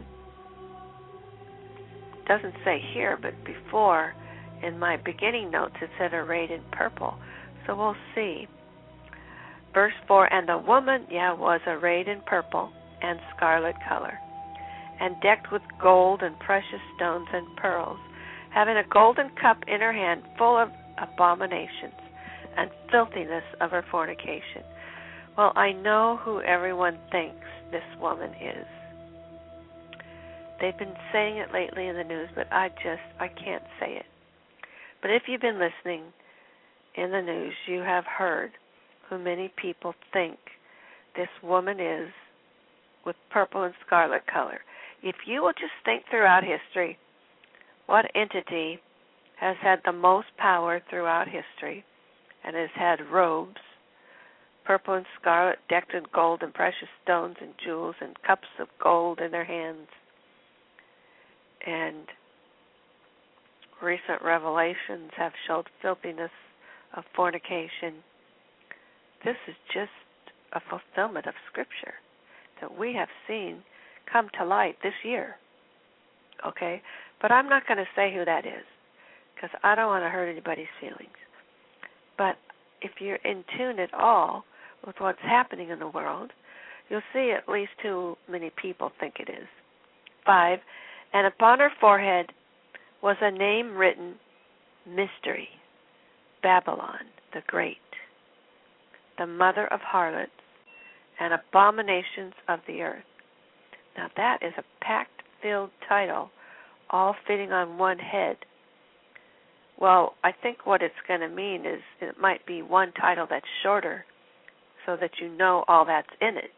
doesn't say here, but before, in my beginning notes, it said arrayed in purple. So we'll see. Verse four, and the woman, yeah, was arrayed in purple and scarlet color, and decked with gold and precious stones and pearls, having a golden cup in her hand full of abominations and filthiness of her fornication. Well, I know who everyone thinks this woman is. They've been saying it lately in the news, but I just, I can't say it. But if you've been listening in the news, you have heard who many people think this woman is with purple and scarlet color. If you will just think throughout history, what entity has had the most power throughout history and has had robes, purple and scarlet, decked in gold and precious stones and jewels and cups of gold in their hands, and recent revelations have showed filthiness of fornication. This is just a fulfillment of Scripture that we have seen come to light this year. Okay? But I'm not going to say who that is because I don't want to hurt anybody's feelings. But if you're in tune at all with what's happening in the world, you'll see at least who many people think it is. Five, and upon her forehead was a name written, Mystery, Babylon the Great, the mother of harlots and abominations of the earth. Now that is a packed-filled title, all fitting on one head. Well, I think what it's going to mean is it might be one title that's shorter so that you know all that's in it.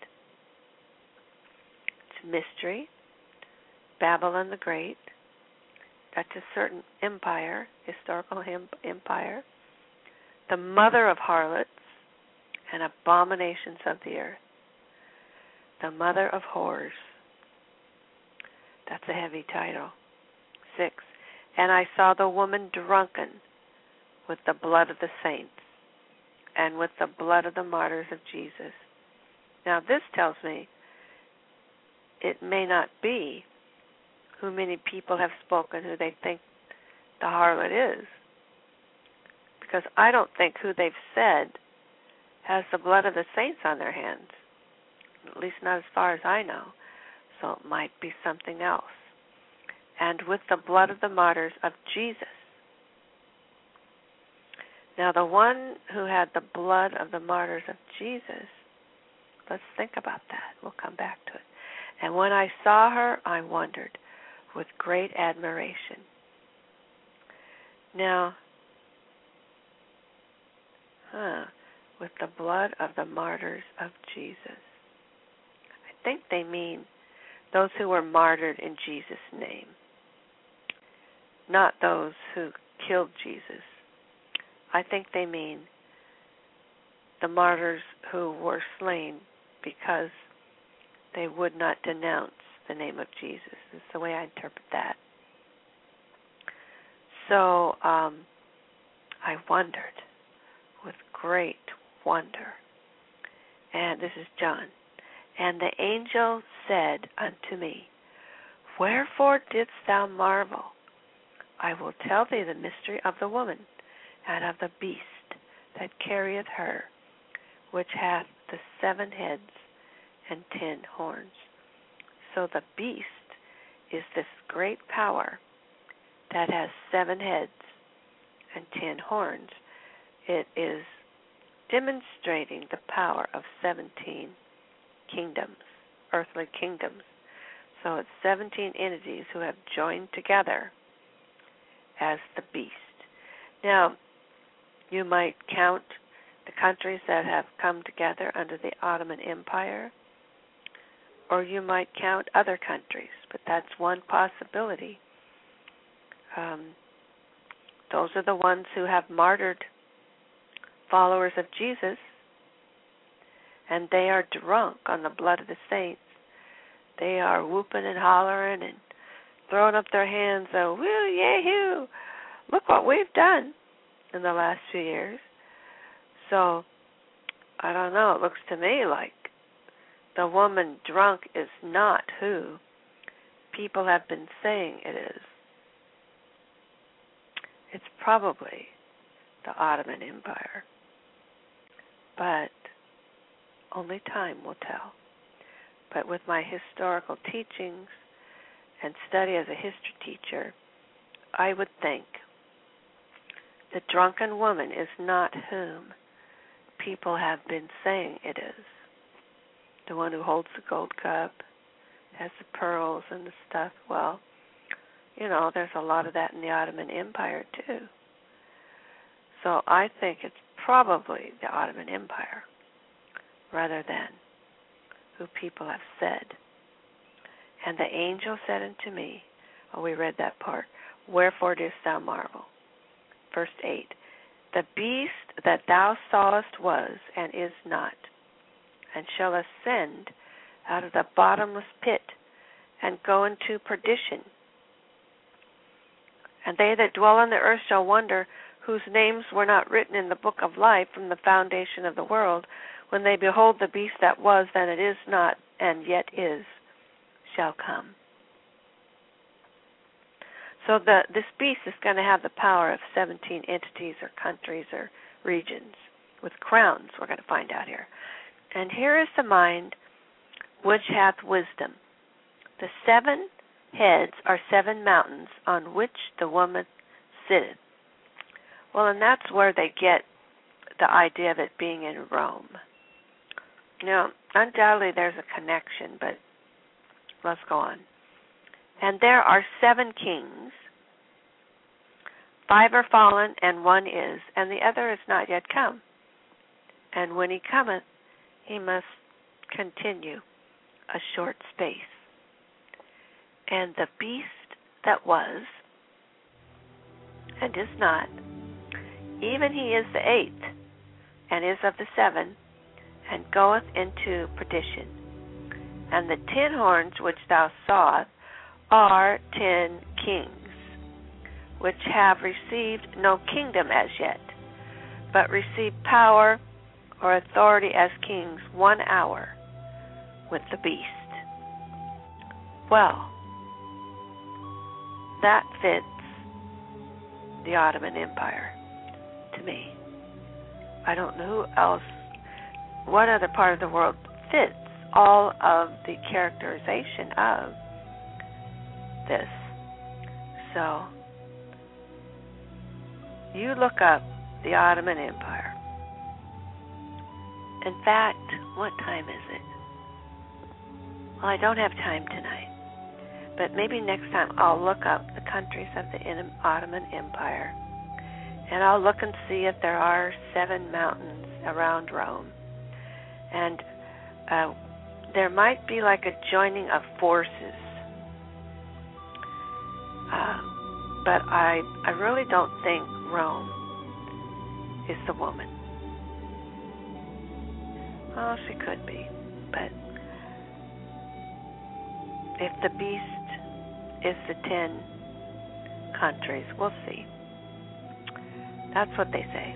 It's Mystery, Babylon the Great. That's a certain empire, historical empire. The mother of harlots and abominations of the earth. The mother of whores. That's a heavy title. Six, and I saw the woman drunken with the blood of the saints and with the blood of the martyrs of Jesus. Now this tells me it may not be who many people have spoken who they think the harlot is. Because I don't think who they've said has the blood of the saints on their hands. At least not as far as I know. So it might be something else. And with the blood of the martyrs of Jesus. Now the one who had the blood of the martyrs of Jesus, let's think about that. We'll come back to it. And when I saw her, I wondered with great admiration. Now, huh, with the blood of the martyrs of Jesus. I think they mean those who were martyred in Jesus' name, not those who killed Jesus. I think they mean the martyrs who were slain because they would not denounce the name of Jesus. Is the way I interpret that. So um, I wondered with great wonder. And this is John. And the angel said unto me, Wherefore didst thou marvel? I will tell thee the mystery of the woman, and of the beast that carrieth her, which hath the seven heads and ten horns. So the beast is this great power that has seven heads and ten horns. It is demonstrating the power of seventeen kingdoms, earthly kingdoms. So it's seventeen entities who have joined together as the beast. Now, you might count the countries that have come together under the Ottoman Empire, or you might count other countries, but that's one possibility. Um, those are the ones who have martyred followers of Jesus, and they are drunk on the blood of the saints. They are whooping and hollering and throwing up their hands, oh, woo, yay-hoo, look what we've done in the last few years. So, I don't know, it looks to me like the woman drunk is not who people have been saying it is. It's probably the Ottoman Empire. But only time will tell. But with my historical teachings and study as a history teacher, I would think the drunken woman is not whom people have been saying it is. The one who holds the gold cup, has the pearls and the stuff. Well, you know, there's a lot of that in the Ottoman Empire too. So I think it's probably the Ottoman Empire rather than who people have said. And the angel said unto me, oh, we read that part, wherefore didst thou marvel? Verse eight, the beast that thou sawest was and is not, and shall ascend out of the bottomless pit and go into perdition. And they that dwell on the earth shall wonder, whose names were not written in the book of life from the foundation of the world, when they behold the beast that was, then it is not, and yet is, shall come. So the, this beast is going to have the power of seventeen entities or countries or regions with crowns, we're going to find out here. And here is the mind which hath wisdom. The seven heads are seven mountains on which the woman sitteth. Well, and that's where they get the idea of it being in Rome. Now, undoubtedly there's a connection, but let's go on. And there are seven kings. Five are fallen, and one is, and the other is not yet come. And when he cometh, he must continue a short space. And the beast that was, and is not, even he is the eighth, and is of the seven, and goeth into perdition. And the ten horns which thou sawest are ten kings, which have received no kingdom as yet, but receive power or authority as kings one hour with the beast. Well, that fits the Ottoman Empire to me. I don't know who else, what other part of the world fits all of the characterization of this. So, you look up the Ottoman Empire. In fact, what time is it? Well, I don't have time tonight, but maybe next time I'll look up the countries of the Ottoman Empire, and I'll look and see if there are seven mountains around Rome. And uh, there might be like a joining of forces. Uh, but I, I really don't think Rome is the woman. Oh, she could be, but if the beast is the ten countries, we'll see. That's what they say.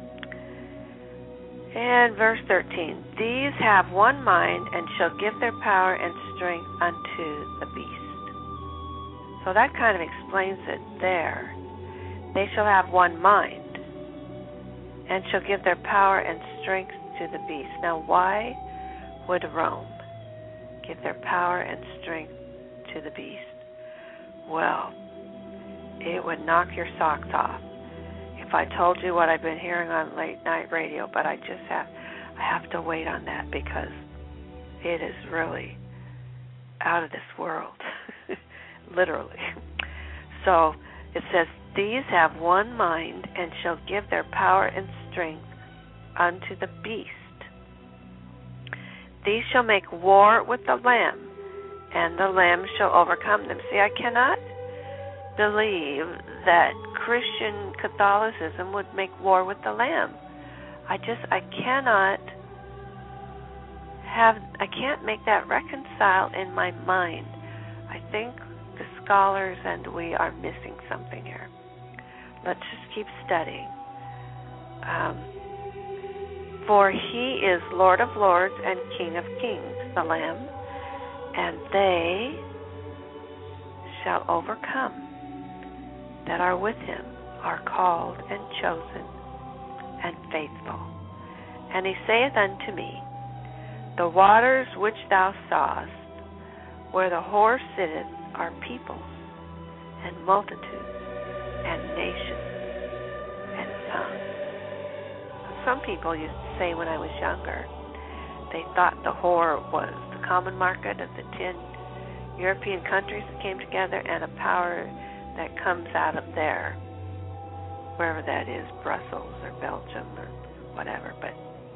And verse thirteen, these have one mind and shall give their power and strength unto the beast. So that kind of explains it there. They shall have one mind and shall give their power and strength to the beast. Now, why would Rome give their power and strength to the beast? Well, it would knock your socks off if I told you what I've been hearing on late night radio, but I just have I have to wait on that because it is really out of this world, literally. So it says, these have one mind and shall give their power and strength unto the beast. These shall make war with the Lamb, and the Lamb shall overcome them. See, I cannot believe that Christian Catholicism would make war with the Lamb. I just, I cannot have I can't make that reconcile in my mind. I think the scholars and we are missing something here. Let's just keep studying. Um, For he is Lord of lords and King of kings, the Lamb, and they shall overcome that are with him, are called and chosen and faithful. And he saith unto me, the waters which thou sawest, where the whore sitteth, are peoples and multitudes and nations and tongues. Some people used to say when I was younger, they thought the whore was the common market of the ten European countries that came together and a power that comes out of there, wherever that is, Brussels or Belgium or whatever. But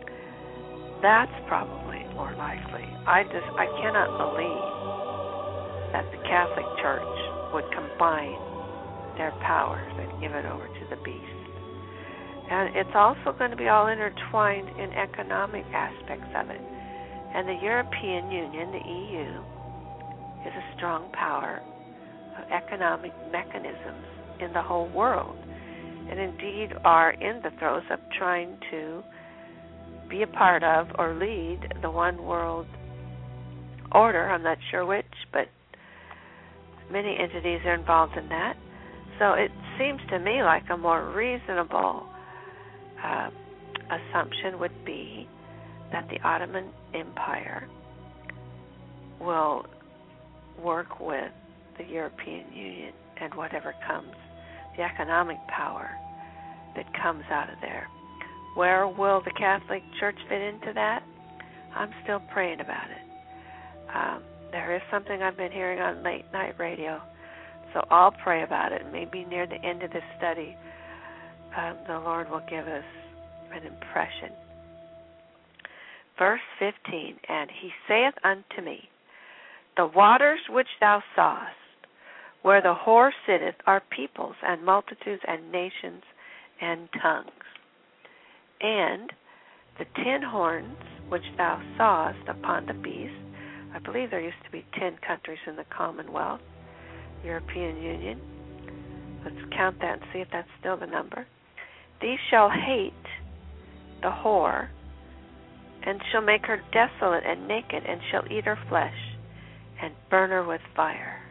that's probably more likely. I just I cannot believe that the Catholic Church would combine their powers and give it over to the beast. And it's also going to be all intertwined in economic aspects of it. And the European Union, the E U, is a strong power of economic mechanisms in the whole world, and indeed are in the throes of trying to be a part of or lead the one world order. I'm not sure which, but many entities are involved in that. So it seems to me like a more reasonable uh, assumption would be that the Ottoman Empire will work with the European Union and whatever comes, the economic power that comes out of there. Where will the Catholic Church fit into that? I'm still praying about it. Um, there is something I've been hearing on late night radio, so I'll pray about it. Maybe near the end of this study, um, the Lord will give us an impression. Verse fifteen, and he saith unto me, the waters which thou sawest, where the whore sitteth, are peoples and multitudes and nations and tongues. And the ten horns which thou sawest upon the beast, I believe there used to be ten countries in the Commonwealth, European Union. Let's count that and see if that's still the number. These shall hate the whore, and shall make her desolate and naked, and shall eat her flesh, and burn her with fire.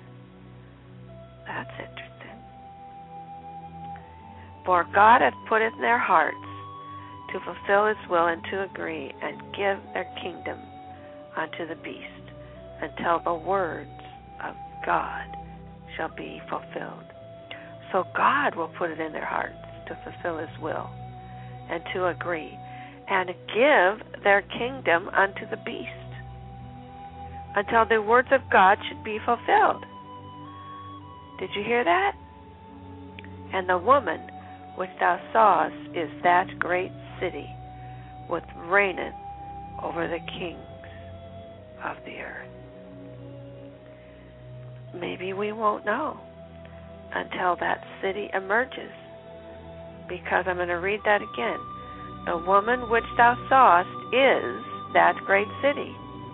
That's interesting. For God hath put it in their hearts to fulfill his will and to agree, and give their kingdom unto the beast, until the words of God shall be fulfilled. So God will put it in their hearts to fulfill his will and to agree, and give their kingdom unto the beast, until the words of God should be fulfilled. Did you hear that? And the woman which thou sawest is that great city, which reigneth over the kings of the earth. Maybe we won't know until that city emerges, because I'm going to read that again. The woman which thou sawest is that great city.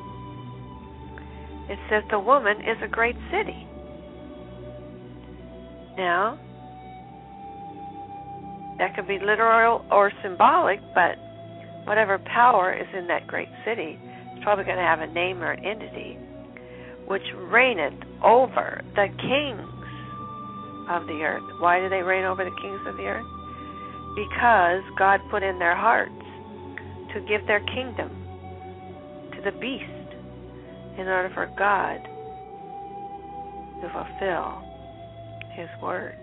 It says the woman is a great city. Now, that could be literal or symbolic, but whatever power is in that great city is probably going to have a name or an entity, which reigneth over the kings of the earth. Why do they reign over the kings of the earth? Because God put in their hearts to give their kingdom to the beast in order for God to fulfill his words.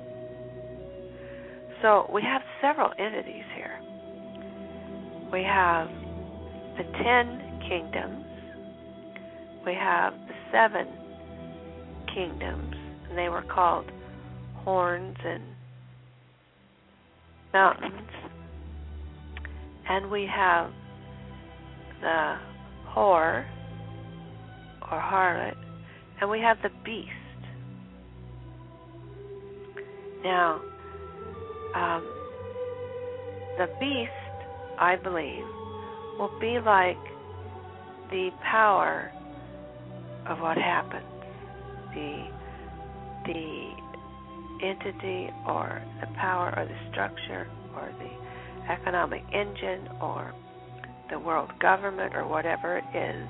So we have several entities here. We have the ten kingdoms. We have the seven kingdoms, and they were called horns and mountains. And we have the whore or harlot, and we have the beast. Now, um, the beast, I believe, will be like the power of what happens, the the entity or the power or the structure or the economic engine or the world government or whatever it is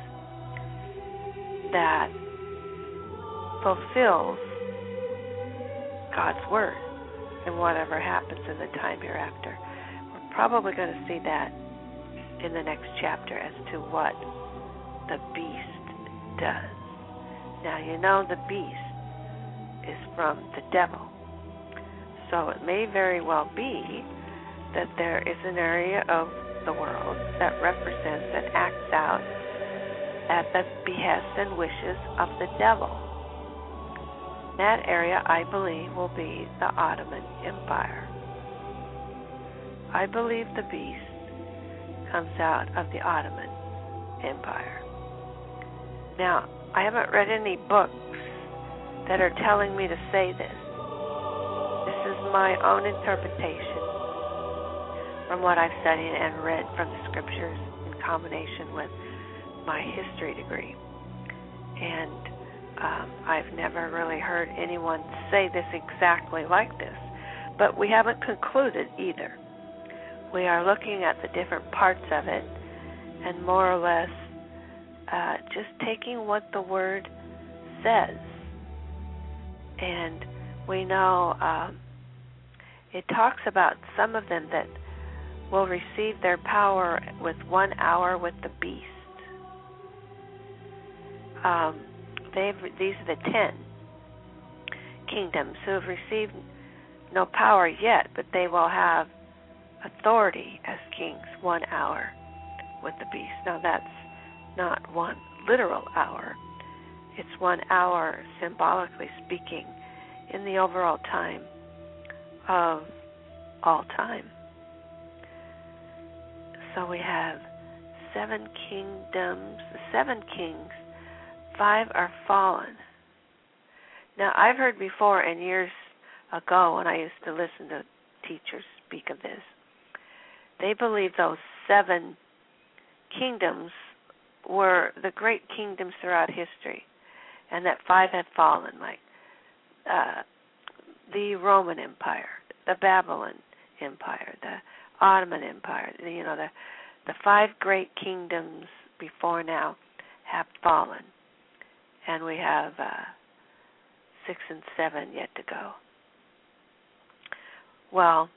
that fulfills God's word and whatever happens in the time hereafter. We're probably going to see that in the next chapter as to what the beast does. Now, you know the beast is from the devil. So it may very well be that there is an area of the world that represents and acts out at the behest and wishes of the devil. That area, I believe, will be the Ottoman Empire. I believe the beast comes out of the Ottoman Empire. Now, I haven't read any books that are telling me to say this. This is my own interpretation from what I've studied and read from the scriptures in combination with my history degree. And um, I've never really heard anyone say this exactly like this. But we haven't concluded either. We are looking at the different parts of it and more or less uh, just taking what the Word says. And we know um, it talks about some of them that will receive their power with one hour with the beast. Um, they've these are the ten kingdoms who have received no power yet, but they will have authority as kings one hour with the beast. Now that's not one literal hour. It's one hour, symbolically speaking, in the overall time of all time. So we have seven kingdoms, the seven kings, five are fallen. Now, I've heard before and years ago when I used to listen to teachers speak of this, they believe those seven kingdoms were the great kingdoms throughout history, and that five had fallen, like uh, the Roman Empire, the Babylon Empire, the Ottoman Empire. You know, the the five great kingdoms before now have fallen, and we have uh, six and seven yet to go. Well,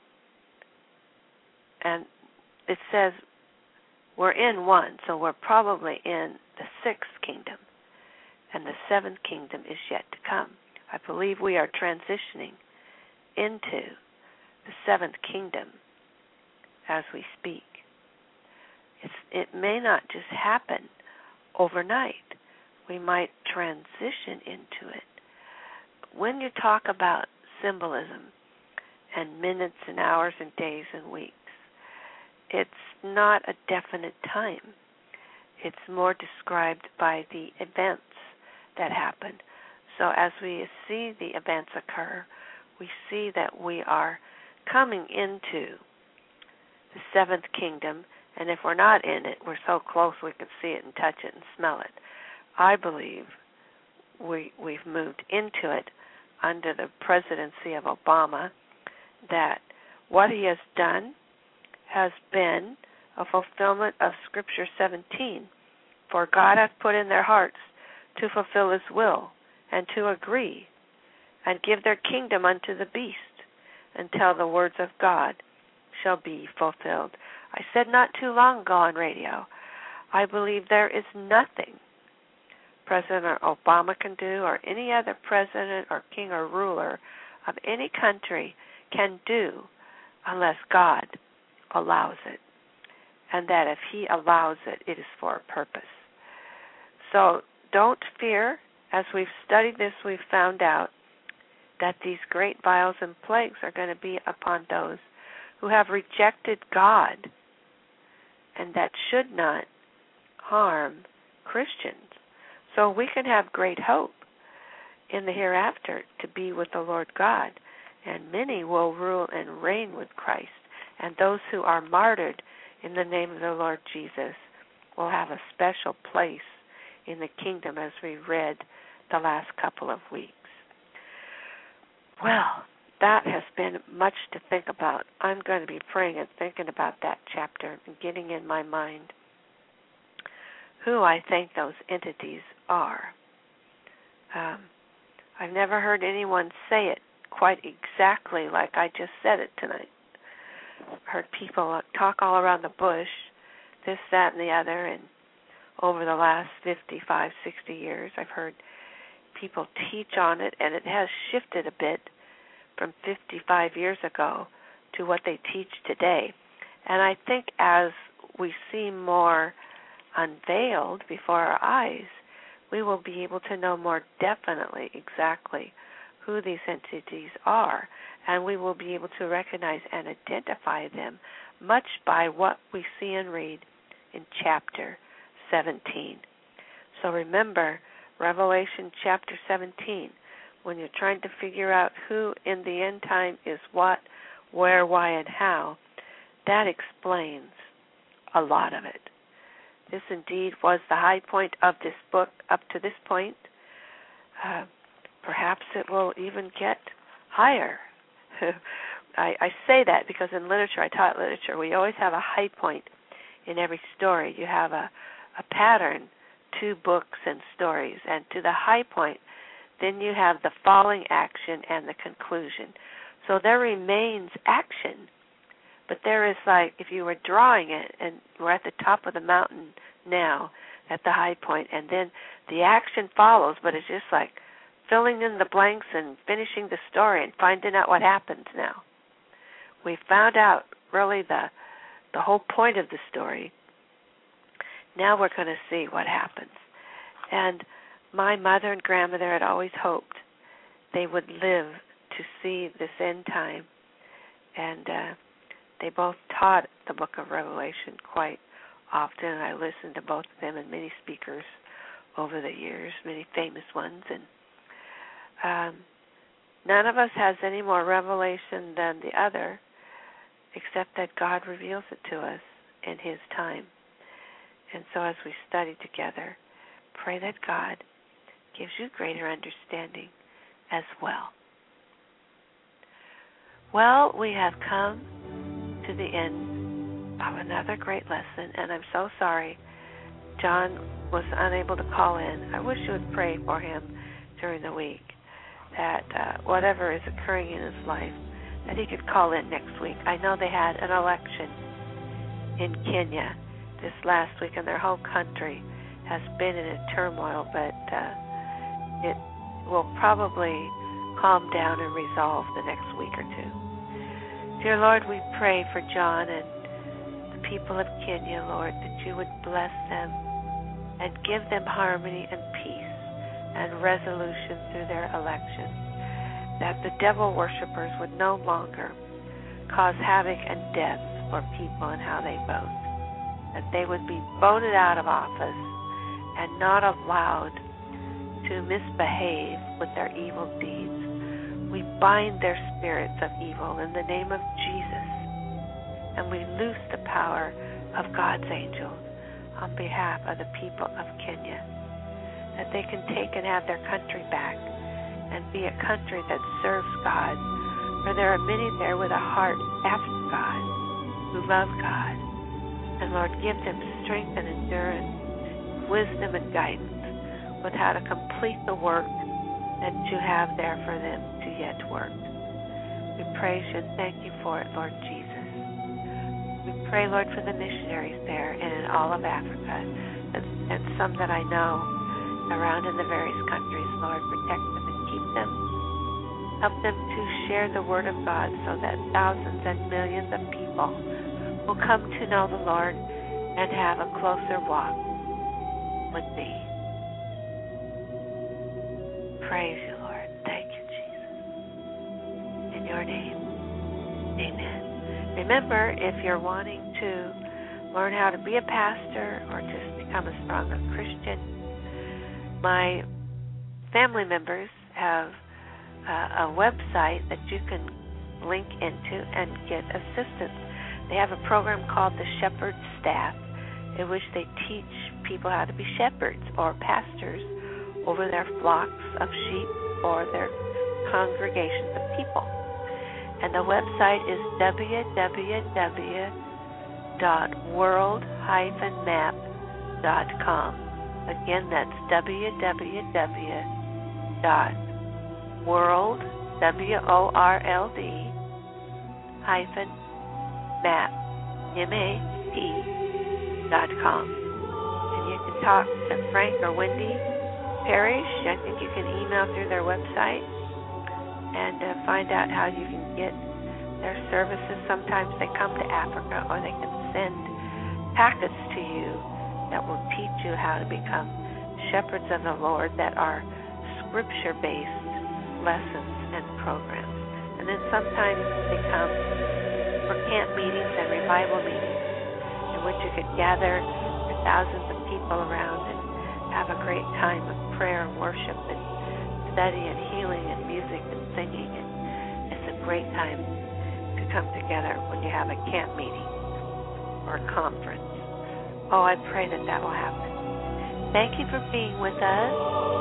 and it says we're in one, so we're probably in the sixth kingdom, and the seventh kingdom is yet to come. I believe we are transitioning into the seventh kingdom as we speak. It's, it may not just happen overnight. We might transition into it. When you talk about symbolism and minutes and hours and days and weeks, it's not a definite time. It's more described by the events that happen. So as we see the events occur, we see that we are coming into the seventh kingdom, and if we're not in it, we're so close we can see it and touch it and smell it. I believe we, we've moved into it under the presidency of Obama, that what he has done has been a fulfillment of Scripture seventeen. For God hath put in their hearts to fulfill his will, and to agree, and give their kingdom unto the beast, until the words of God shall be fulfilled. I said not too long ago on radio, I believe there is nothing President Obama can do, or any other president or king or ruler of any country can do, unless God allows it. And that if he allows it, it is for a purpose. So don't fear. As we've studied this, we've found out that these great vials and plagues are going to be upon those who have rejected God, and that should not harm Christians. So we can have great hope in the hereafter to be with the Lord God, and many will rule and reign with Christ, and those who are martyred in the name of the Lord Jesus will have a special place in the kingdom as we read the last couple of weeks. Well, that has been much to think about. I'm going to be praying and thinking about that chapter and getting in my mind who I think those entities are. Um, I've never heard anyone say it quite exactly like I just said it tonight. I've heard people talk all around the bush, this, that, and the other, and over the last fifty-five, sixty years, I've heard people teach on it, and it has shifted a bit from fifty-five years ago to what they teach today. And I think as we see more unveiled before our eyes, we will be able to know more definitely exactly who these entities are, and we will be able to recognize and identify them much by what we see and read in chapter seventeen. So remember, Revelation chapter seventeen, when you're trying to figure out who in the end time is what, where, why, and how, that explains a lot of it. This indeed was the high point of this book up to this point. Uh, perhaps it will even get higher. I, I say that because in literature, I taught literature, we always have a high point in every story. You have a, a pattern to books and stories, and to the high point, then you have the falling action and the conclusion. So there remains action, but there is like if you were drawing it, and we're at the top of the mountain now at the high point, and then the action follows, but it's just like filling in the blanks and finishing the story and finding out what happens now. We found out really the the whole point of the story. Now we're going to see what happens. And my mother and grandmother had always hoped they would live to see this end time. And uh, they both taught the book of Revelation quite often. And I listened to both of them and many speakers over the years, many famous ones. And um, none of us has any more revelation than the other, except that God reveals it to us in His time. And so as we study together, pray that God gives you greater understanding as well. Well, we have come to the end of another great lesson, and I'm so sorry John was unable to call in. I wish you would pray for him during the week, that uh, whatever is occurring in his life, that he could call in next week. I know they had an election in Kenya this last week, and their whole country has been in a turmoil, but uh, it will probably calm down and resolve the next week or two. Dear Lord, we pray for John and the people of Kenya, Lord, that you would bless them and give them harmony and peace and resolution through their election, that the devil worshippers would no longer cause havoc and death for people and how they vote, that they would be voted out of office and not allowed to misbehave with their evil deeds. We bind their spirits of evil in the name of Jesus, and we loose the power of God's angels on behalf of the people of Kenya, that they can take and have their country back and be a country that serves God, for there are many there with a heart after God, who love God. And Lord, give them strength and endurance, wisdom and guidance with how to complete the work that you have there for them to yet work. We praise you and thank you for it, Lord Jesus. We pray, Lord, for the missionaries there and in all of Africa, and, and some that I know around in the various countries. Lord, protect them and keep them. Help them to share the word of God so that thousands and millions of people will come to know the Lord and have a closer walk with thee. Praise you, Lord. Thank you, Jesus. In your name, amen. Remember, if you're wanting to learn how to be a pastor or just become a stronger Christian, my family members have uh, a website that you can link into and get assistance. They have a program called the Shepherd Staff, in which they teach people how to be shepherds or pastors over their flocks of sheep or their congregations of people. And the website is w w w dot world dash map dot com. Again, that's w w w dot world, W O R L D, hyphen, map, M A P, dot com. And you can talk to Frank or Wendy Parrish. I think you can email through their website and uh, find out how you can get their services. Sometimes they come to Africa, or they can send packets to you that will teach you how to become shepherds of the Lord that are scripture-based lessons and programs. And then sometimes they come for camp meetings and revival meetings in which you could gather your thousands of people around and have a great time of prayer and worship and study and healing and music and singing. And it's a great time to come together when you have a camp meeting or a conference. Oh, I pray that that will happen. Thank you for being with us.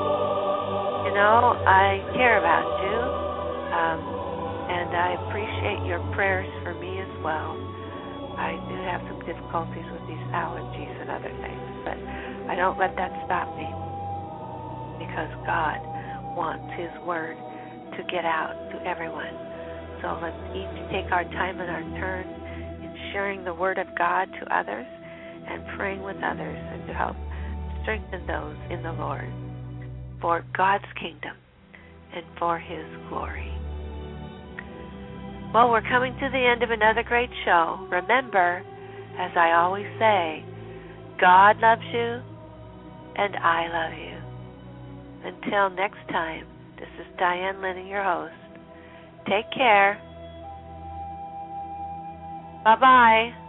You know, I care about you, um, and I appreciate your prayers for me as well. I do have some difficulties with these allergies and other things, but I don't let that stop me, because God wants His Word to get out to everyone. So let's each take our time and our turn in sharing the Word of God to others and praying with others, and to help strengthen those in the Lord for God's kingdom and for His glory. Well, we're coming to the end of another great show. Remember, as I always say, God loves you and I love you. Until next time, this is Diane Linning, your host. Take care. Bye-bye.